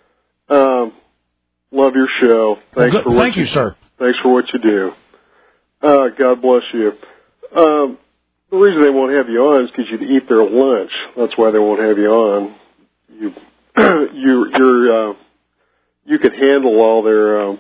S12: Um, love your show. Thanks
S3: well, good,
S12: for what
S3: thank you,
S12: you,
S3: sir.
S12: Thanks for what you do. Uh, God bless you. Um, the reason they won't have you on is because you'd eat their lunch. That's why they won't have you on. You, you, you're, uh, you could handle all their um,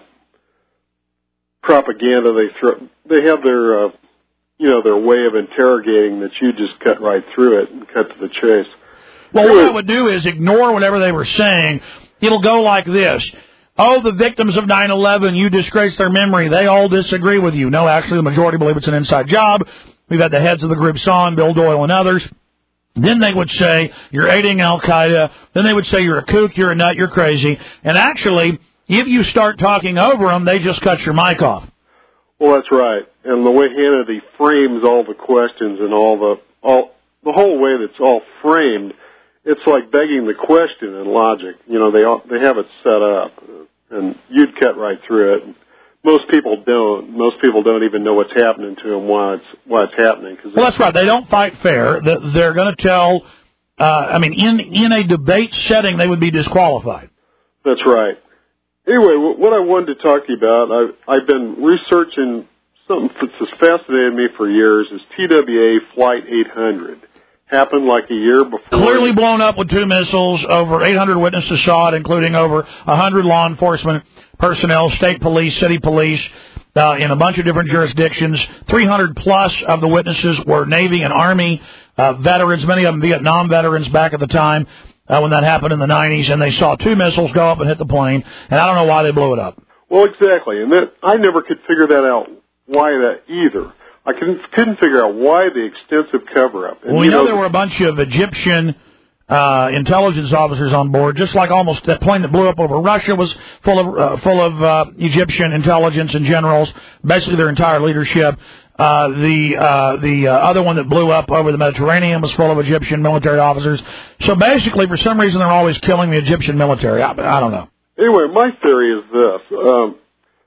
S12: propaganda. They throw. They have their, uh, you know, their way of interrogating that you just cut right through it and cut to the chase.
S3: Well, what I would do is ignore whatever they were saying. It'll go like this. Oh, the victims of nine eleven, you disgrace their memory. They all disagree with you. No, actually, the majority believe it's an inside job. We've had the heads of the groups on, Bill Doyle and others. Then they would say, you're aiding Al-Qaeda. Then they would say, you're a kook, you're a nut, you're crazy. And actually, if you start talking over them, they just cut your mic off.
S12: Well, that's right. And the way Hannity frames all the questions and all the all the whole way that's all framed, it's like begging the question in logic. You know, they all, they have it set up, and you'd cut right through it. Most people don't. Most people don't even know what's happening to them, why it's why it's happening. Cause
S3: well, that's right. They don't fight fair. They're going to tell. Uh, I mean, in in a debate setting, they would be disqualified.
S12: That's right. Anyway, what I wanted to talk to you about, I've, I've been researching something that's fascinated me for years. Is T W A Flight eight hundred happened like a year before?
S3: Clearly blown up with two missiles. Over eight hundred witnesses saw it, including over one hundred law enforcement personnel, state police, city police, uh, in a bunch of different jurisdictions. three hundred plus of the witnesses were Navy and Army uh, veterans, many of them Vietnam veterans back at the time uh, when that happened in the nineties, and they saw two missiles go up and hit the plane, and I don't know why they blew it up.
S12: Well, exactly, and that, I never could figure that out, why that either. I couldn't, couldn't figure out why the extensive cover-up. And
S3: well, we know,
S12: know
S3: there were a bunch of Egyptian uh, intelligence officers on board, just like almost that plane that blew up over Russia was full of uh, full of uh, Egyptian intelligence and generals, basically their entire leadership. Uh, the uh, the uh, other one that blew up over the Mediterranean was full of Egyptian military officers. So basically, for some reason, they're always killing the Egyptian military. I, I don't know.
S12: Anyway, my theory is this. Um,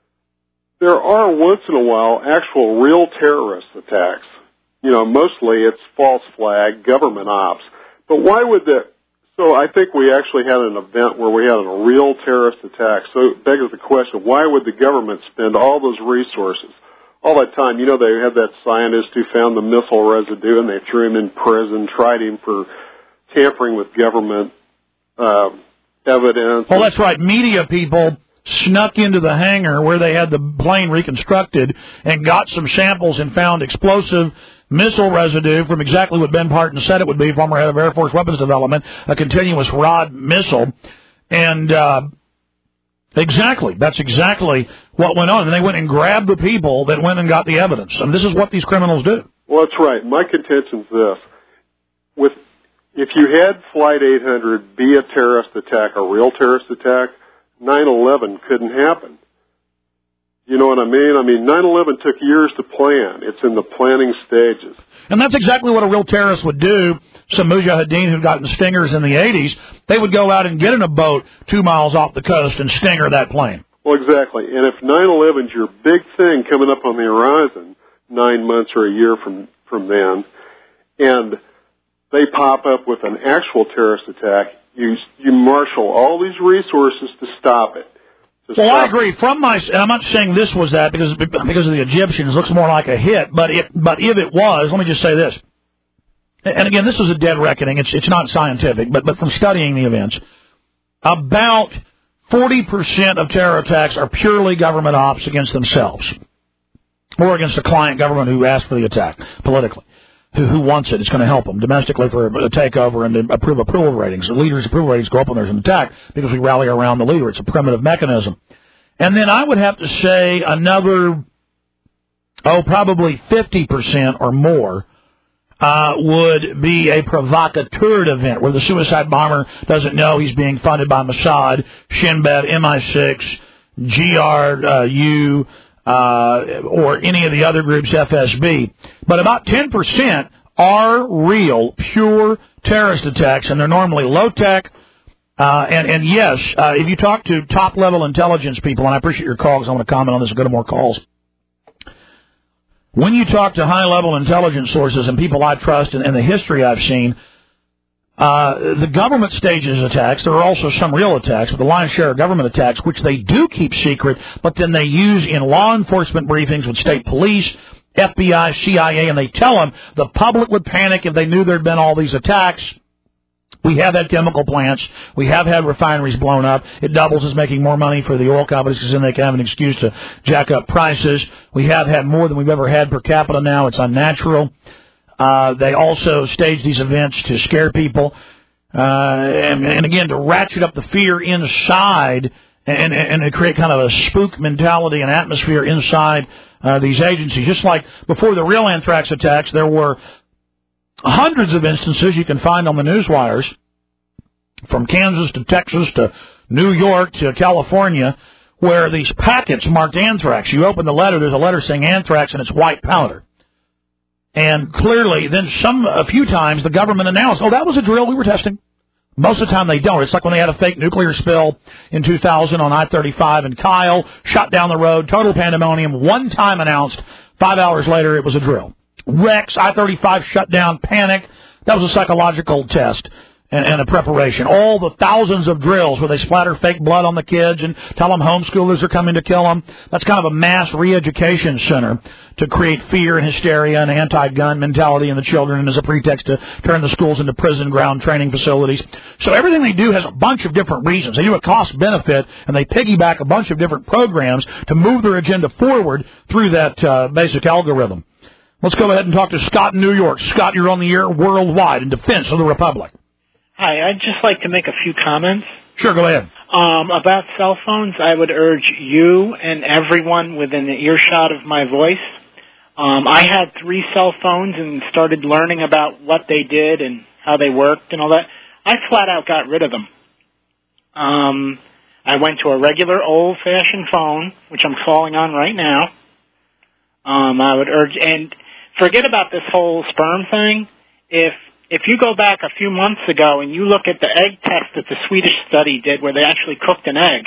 S12: there are once in a while actual real terrorist attacks. You know, mostly it's false flag, government ops. But why would the... So I think we actually had an event where we had a real terrorist attack. So it begs the question, why would the government spend all those resources, all that time? You know, they had that scientist who found the missile residue, and they threw him in prison, tried him for tampering with government uh, evidence.
S3: Well, that's right. Media people snuck into the hangar where they had the plane reconstructed and got some samples and found explosive missile residue from exactly what Ben Parton said it would be, former head of Air Force Weapons Development, a continuous rod missile. And uh, exactly, that's exactly what went on. And they went and grabbed the people that went and got the evidence. And this is what these criminals do.
S12: Well, that's right. My contention is this. With, if you had Flight eight hundred be a terrorist attack, a real terrorist attack, nine eleven couldn't happen. You know what I mean? I mean, nine eleven took years to plan. It's in the planning stages.
S3: And that's exactly what a real terrorist would do. Some mujahideen who'd gotten stingers in the eighties, they would go out and get in a boat two miles off the coast and stinger that plane.
S12: Well, exactly. And if nine eleven's your big thing coming up on the horizon, nine months or a year from, from then, and they pop up with an actual terrorist attack, you, you marshal all these resources to stop it.
S3: Well, I agree. From my, and I'm not saying this was that because because of the Egyptians, it looks more like a hit. But it, but if it was, let me just say this. And again, this is a dead reckoning. It's it's not scientific, but but from studying the events, about forty percent of terror attacks are purely government ops against themselves, or against a client government who asked for the attack politically, who who wants it. It's going to help them domestically for a takeover and to improve approval ratings. The leaders' approval ratings go up when there's an attack because we rally around the leader. It's a primitive mechanism. And then I would have to say another, oh, probably fifty percent or more uh, would be a provocateur event where the suicide bomber doesn't know he's being funded by Mossad, Shin Bet, M I six, G R U, uh, or any of the other groups, F S B. But about ten percent are real, pure terrorist attacks, and they're normally low-tech. Uh, and, and yes, uh, if you talk to top-level intelligence people, and I appreciate your call because I want to comment on this and go to more calls. When you talk to high-level intelligence sources and people I trust and, and the history I've seen, uh, the government stages attacks. There are also some real attacks, but the lion's share of government attacks, which they do keep secret, but then they use in law enforcement briefings with state police, F B I, C I A, and they tell them the public would panic if they knew there'd been all these attacks. We have had chemical plants. We have had refineries blown up. It doubles as making more money for the oil companies because then they can have an excuse to jack up prices. We have had more than we've ever had per capita now. It's unnatural. Uh, they also stage these events to scare people uh, and, and, again, to ratchet up the fear inside and, and, and to create kind of a spook mentality and atmosphere inside uh, these agencies. Just like before the real anthrax attacks, there were hundreds of instances you can find on the news wires, from Kansas to Texas to New York to California, where these packets marked anthrax. You open the letter, there's a letter saying anthrax, and it's white powder. And clearly, then some, a few times, the government announced, oh, that was a drill we were testing. Most of the time they don't. It's like when they had a fake nuclear spill in two thousand on I thirty-five in Kyle, shot down the road, total pandemonium, one time announced, five hours later it was a drill. Rex, I thirty-five shut down, panic. That was a psychological test and, and a preparation. All the thousands of drills where they splatter fake blood on the kids and tell them homeschoolers are coming to kill them. That's kind of a mass re-education center to create fear and hysteria and anti-gun mentality in the children and as a pretext to turn the schools into prison ground training facilities. So everything they do has a bunch of different reasons. They do a cost-benefit, and they piggyback a bunch of different programs to move their agenda forward through that uh, basic algorithm. Let's go ahead and talk to Scott in New York. Scott, you're on the air worldwide in defense of the Republic.
S13: Hi, I'd just like to make a few comments.
S3: Sure, go ahead.
S13: Um, about cell phones, I would urge you and everyone within the earshot of my voice. Um, I had three cell phones and started learning about what they did and how they worked and all that. I flat out got rid of them. Um, I went to a regular old-fashioned phone, which I'm calling on right now. Um, I would urge, and forget about this whole sperm thing. If if you go back a few months ago and you look at the egg test that the Swedish study did where they actually cooked an egg,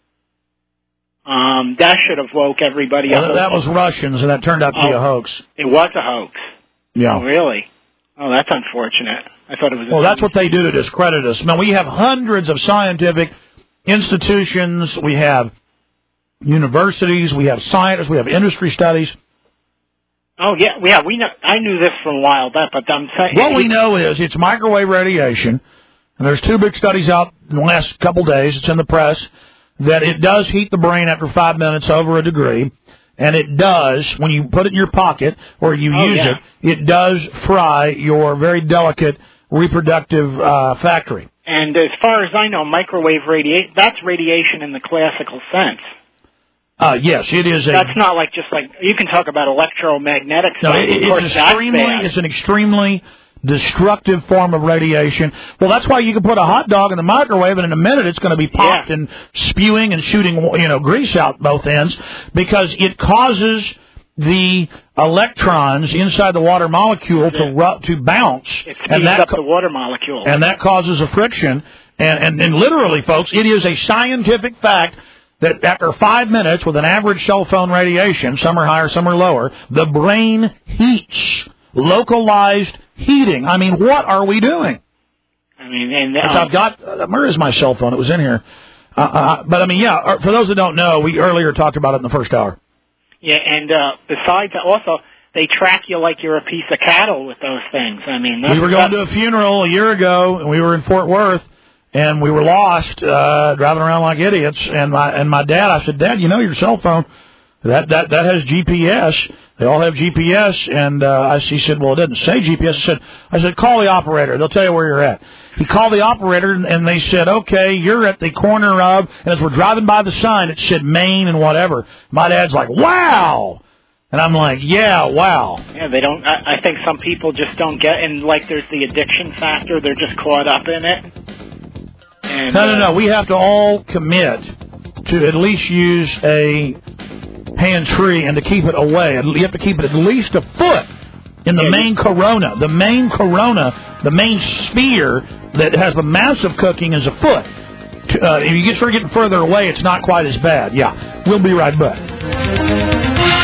S13: um, that should have woke everybody
S3: well,
S13: up.
S3: That was Russians, and that turned out to
S13: oh,
S3: be a hoax.
S13: It was a hoax.
S3: Yeah.
S13: Oh, really? Oh, that's unfortunate. I thought it was a
S3: Well, that's what they do to discredit us. Now, we have hundreds of scientific institutions. We have universities. We have scientists. We have industry studies.
S13: Oh, yeah, yeah, we know. I knew this for a while back, but I'm saying...
S3: What we know is it's microwave radiation, and there's two big studies out in the last couple days, it's in the press, that it does heat the brain after five minutes over a degree. and it does, when you put it in your pocket or you
S13: oh,
S3: use
S13: yeah.
S3: it, it does fry your very delicate reproductive uh, factory.
S13: And as far as I know, microwave radiation, that's radiation in the classical sense.
S3: Uh, yes, it is a...
S13: That's not like just like, you can talk about electromagnetic
S3: No,
S13: stuff.
S3: it,
S13: of course,
S3: it's,
S13: that's
S3: extremely,
S13: bad.
S3: it's an extremely destructive form of radiation. Well, that's why you can put a hot dog in the microwave, and in a minute it's going to be popped yeah. and spewing and shooting, you know, grease out both ends, because it causes the electrons inside the water molecule to ru- to bounce.
S13: It speeds
S3: and that
S13: up the water molecule.
S3: And that causes a friction. And, and, and literally, folks, it is a scientific fact that after five minutes with an average cell phone radiation, some are higher, some are lower, the brain heats. Localized heating. I mean, what are we doing?
S13: I mean, and um,
S3: I've got, uh, where is my cell phone? It was in here. Uh, uh, but, I mean, yeah, for those that don't know, we earlier talked about it in the first hour.
S13: Yeah, and uh, besides that, also, they track you like you're a piece of cattle with those things. I mean,
S3: we were going to a funeral a year ago, and we were in Fort Worth, and we were lost, uh, driving around like idiots. And my and my dad, I said, Dad, you know your cell phone, that that that has G P S. They all have G P S. And uh, I, he said, well, it doesn't say G P S. I said, I said, call the operator. They'll tell you where you're at. He called the operator, and they said, okay, you're at the corner of, and as we're driving by the sign, it said Maine and whatever. My dad's like, wow. And I'm like, yeah, wow.
S13: Yeah, they don't, I, I think some people just don't get, and like there's the addiction factor, they're just caught up in it. And,
S3: no, no,
S13: uh,
S3: no, we have to all commit to at least use a hands-free and to keep it away. You have to keep it at least a foot in the
S13: yeah,
S3: main corona. The main corona, the main sphere that has the massive cooking is a foot. Uh, if you get start getting further away, it's not quite as bad. Yeah, we'll be right back.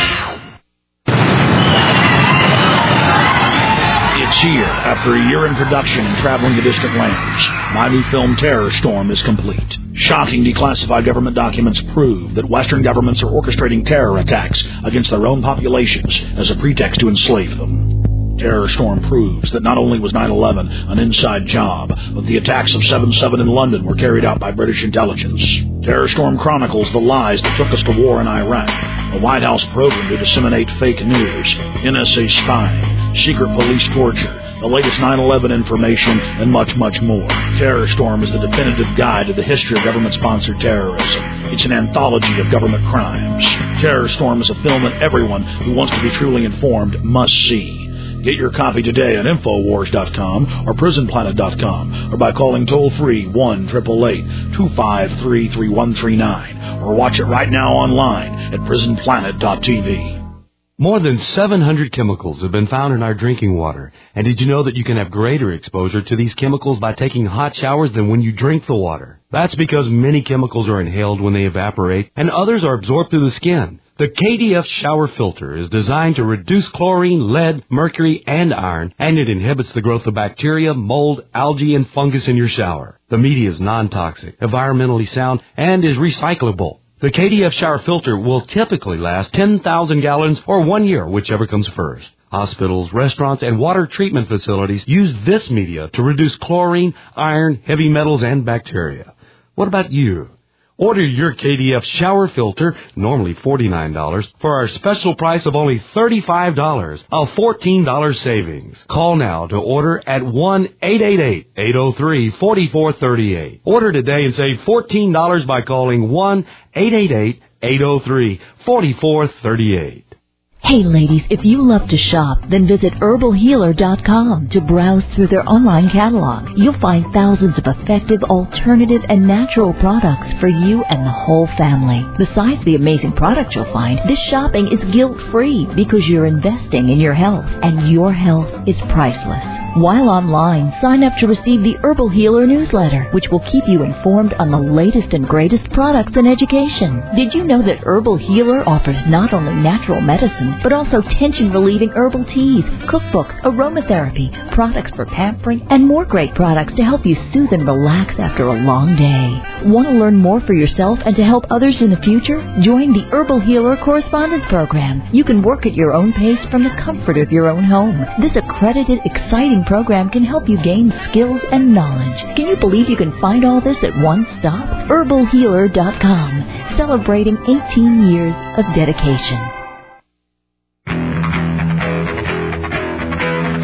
S3: Here, after a year in production and traveling to distant lands, my new film Terror Storm is complete. Shocking declassified government documents prove that Western governments are orchestrating terror attacks against their own populations as a pretext to enslave them. Terror Storm proves that not only was nine eleven an inside job, but the attacks of seven seven in London were carried out by British intelligence. Terror Storm chronicles the lies that took us to war in Iraq, a White House program to disseminate fake news, N S A spying, secret police torture, the latest nine eleven information, and much, much more. Terror Storm is the definitive guide to the history of government-sponsored terrorism. It's an anthology of government crimes. Terror Storm is a film that everyone who wants to be truly informed must see. Get your copy today at Infowars dot com or Prison Planet dot com or by calling toll-free one eight eight eight, two five three, three one three nine or watch it right now online at Prison Planet dot T V.
S14: More than seven hundred chemicals have been found in our drinking water. And did you know that you can have greater exposure to these chemicals by taking hot showers than when you drink the water? That's because many chemicals are inhaled when they evaporate, and others are absorbed through the skin. The K D F shower filter is designed to reduce chlorine, lead, mercury, and iron, and it inhibits the growth of bacteria, mold, algae, and fungus in your shower. The media is non-toxic, environmentally sound, and is recyclable. The K D F shower filter will typically last ten thousand gallons or one year, whichever comes first. Hospitals, restaurants, and water treatment facilities use this media to reduce chlorine, iron, heavy metals, and bacteria. What about you? Order your K D F shower filter, normally forty-nine dollars, for our special price of only thirty-five dollars, a fourteen dollars savings. Call now to order at one eight eight eight, eight oh three, four four three eight. Order today and save fourteen dollars by calling one eight eight eight, eight oh three, four four three eight.
S15: Hey ladies, if you love to shop, then visit herbal healer dot com to browse through their online catalog. You'll find thousands of effective, alternative, and natural products for you and the whole family. Besides the amazing products you'll find, this shopping is guilt-free because you're investing in your health, and your health is priceless. While online, sign up to receive the Herbal Healer newsletter, which will keep you informed on the latest and greatest products and education. Did you know that Herbal Healer offers not only natural medicine, but also tension-relieving herbal teas, cookbooks, aromatherapy, products for pampering, and more great products to help you soothe and relax after a long day. Want to learn more for yourself and to help others in the future? Join the Herbal Healer Correspondence Program. You can work at your own pace from the comfort of your own home. This accredited, exciting program can help you gain skills and knowledge. Can you believe you can find all this at one stop? herbal healer dot com, celebrating eighteen years of dedication.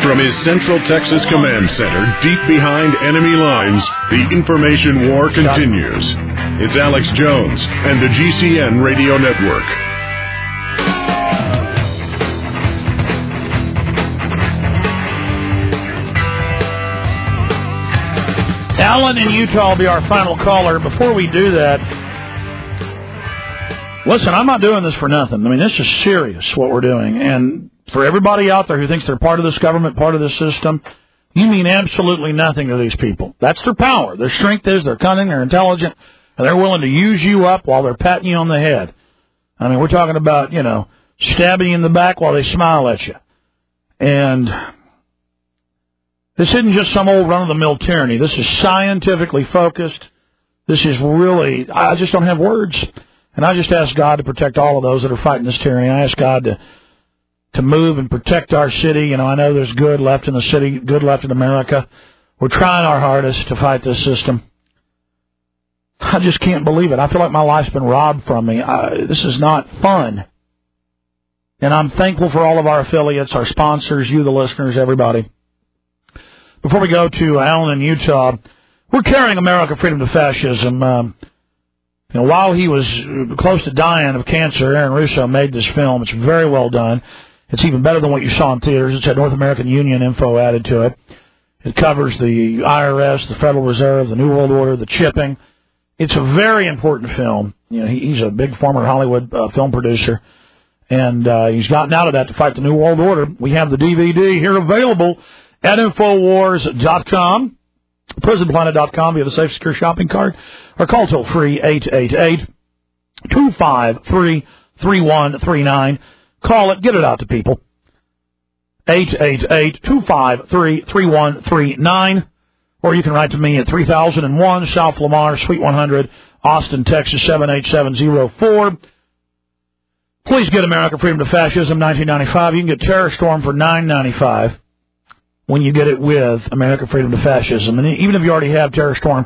S1: From his Central Texas Command Center, deep behind enemy lines, the information war continues. It's Alex Jones and the G C N Radio Network.
S3: Alan in Utah will be our final caller. Before we do that, listen, I'm not doing this for nothing. I mean, this is serious, what we're doing. And for everybody out there who thinks they're part of this government, part of this system, you mean absolutely nothing to these people. That's their power. Their strength is they're cunning, they're intelligent, and they're willing to use you up while they're patting you on the head. I mean, we're talking about, you know, stabbing you in the back while they smile at you. And this isn't just some old run-of-the-mill tyranny. This is scientifically focused. This is really, I just don't have words. And I just ask God to protect all of those that are fighting this tyranny. I ask God to to move and protect our city. You know, I know there's good left in the city, good left in America. We're trying our hardest to fight this system. I just can't believe it. I feel like my life's been robbed from me. I, this is not fun. And I'm thankful for all of our affiliates, our sponsors, you, the listeners, everybody. Before we go to Alan in Utah, we're carrying America Freedom to Fascism. Um, you know, while he was close to dying of cancer, Aaron Russo made this film. It's very well done. It's even better than what you saw in theaters. It's had North American Union info added to it. It covers the I R S, the Federal Reserve, the New World Order, the chipping. It's a very important film. You know, he, he's a big former Hollywood uh, film producer, and uh, he's gotten out of that to fight the New World Order. We have the D V D here available at Infowars dot com, Prison Planet dot com via the Safe Secure Shopping Cart, or call toll-free eight eight eight, two five three, three one three nine. Call it, get it out to people. eight eight eight, two five three, three one three nine. Or you can write to me at three thousand one South Lamar, Suite one hundred, Austin, Texas, seven eight seven zero four. Please get America Freedom to Fascism, nineteen ninety-five. You can get Terror Storm for nine ninety-five when you get it with America Freedom to Fascism. And even if you already have Terror Storm,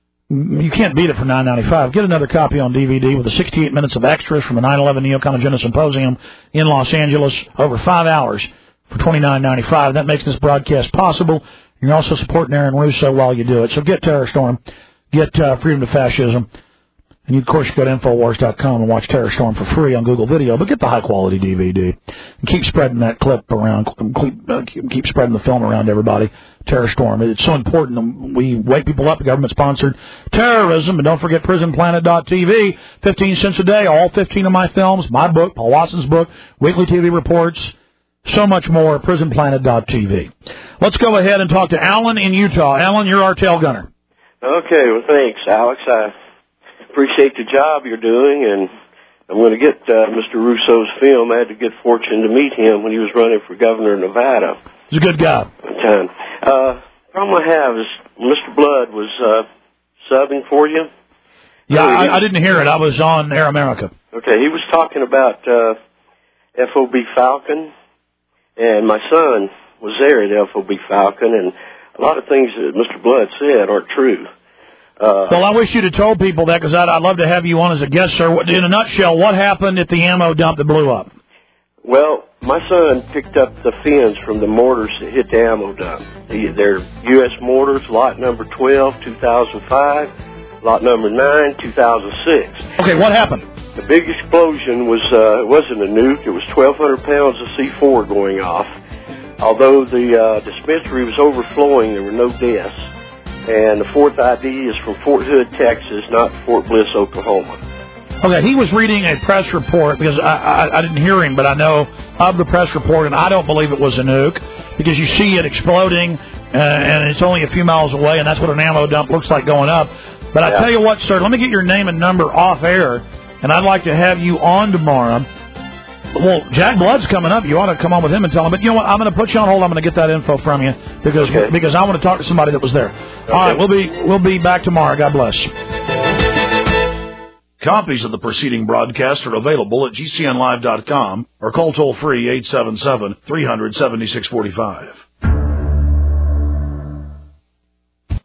S3: you can't beat it for nine ninety-five. Get another copy on D V D with the sixty-eight minutes of extras from the nine eleven Neoconagena Symposium in Los Angeles, over five hours for twenty-nine ninety-five. That makes this broadcast possible. You're also supporting Aaron Russo while you do it. So get Terror Storm, get uh, Freedom to Fascism, and you, of course, you go to Infowars dot com and watch Terror Storm for free on Google Video, but get the high-quality D V D. And keep spreading that clip around, keep, uh, keep spreading the film around to everybody. Terror Storm. It's so important. We wake people up, government-sponsored terrorism, and don't forget Prison Planet dot T V, fifteen cents a day, all fifteen of my films, my book, Paul Watson's book, weekly T V reports, so much more, Prison Planet dot T V. Let's go ahead and talk to Alan in Utah. Alan, you're our tail gunner.
S16: Okay, well, thanks, Alex. I appreciate the job you're doing, and I'm going to get uh, Mister Russo's film. I had the good fortune to meet him when he was running for governor of Nevada.
S3: He's a good guy.
S16: One time. Uh, problem I have is Mister Blood was uh, subbing for you.
S3: Yeah, I, I didn't hear it. I was on Air America.
S16: Okay, he was talking about uh, F O B Falcon, and my son was there at F O B Falcon, and a lot of things that Mister Blood said aren't true. Uh,
S3: well, I wish you'd have told people that, because I'd, I'd love to have you on as a guest, sir. In a nutshell, what happened at the ammo dump that blew up?
S16: Well, my son picked up the fins from the mortars that hit the ammo dump. The, they're U S mortars, lot number twelve, two thousand five, lot number nine, two thousand six.
S3: Okay, what happened?
S16: The big explosion was, uh, it wasn't a nuke, it was twelve hundred pounds of C four going off. Although the uh, dispensary was overflowing, there were no deaths. And the fourth I D is from Fort Hood, Texas, not Fort Bliss, Oklahoma.
S3: Okay, he was reading a press report, because I, I, I didn't hear him, but I know of the press report, and I don't believe it was a nuke, because you see it exploding, uh, and it's only a few miles away, and that's what an ammo dump looks like going up. But I
S16: yeah.
S3: tell you what, sir, let me get your name and number off air, and I'd like to have you on tomorrow. Well, Jack Blood's coming up. You ought to come on with him and tell him. But you know what? I'm going to put you on hold. I'm going to get that info from you because
S16: okay.
S3: because I want to talk to somebody that was there. Okay. All right, we'll be we'll be back tomorrow. God bless. Copies of the preceding broadcast are available at G C N live dot com or call toll free eight seven seven, three hundred, seventy-six forty-five.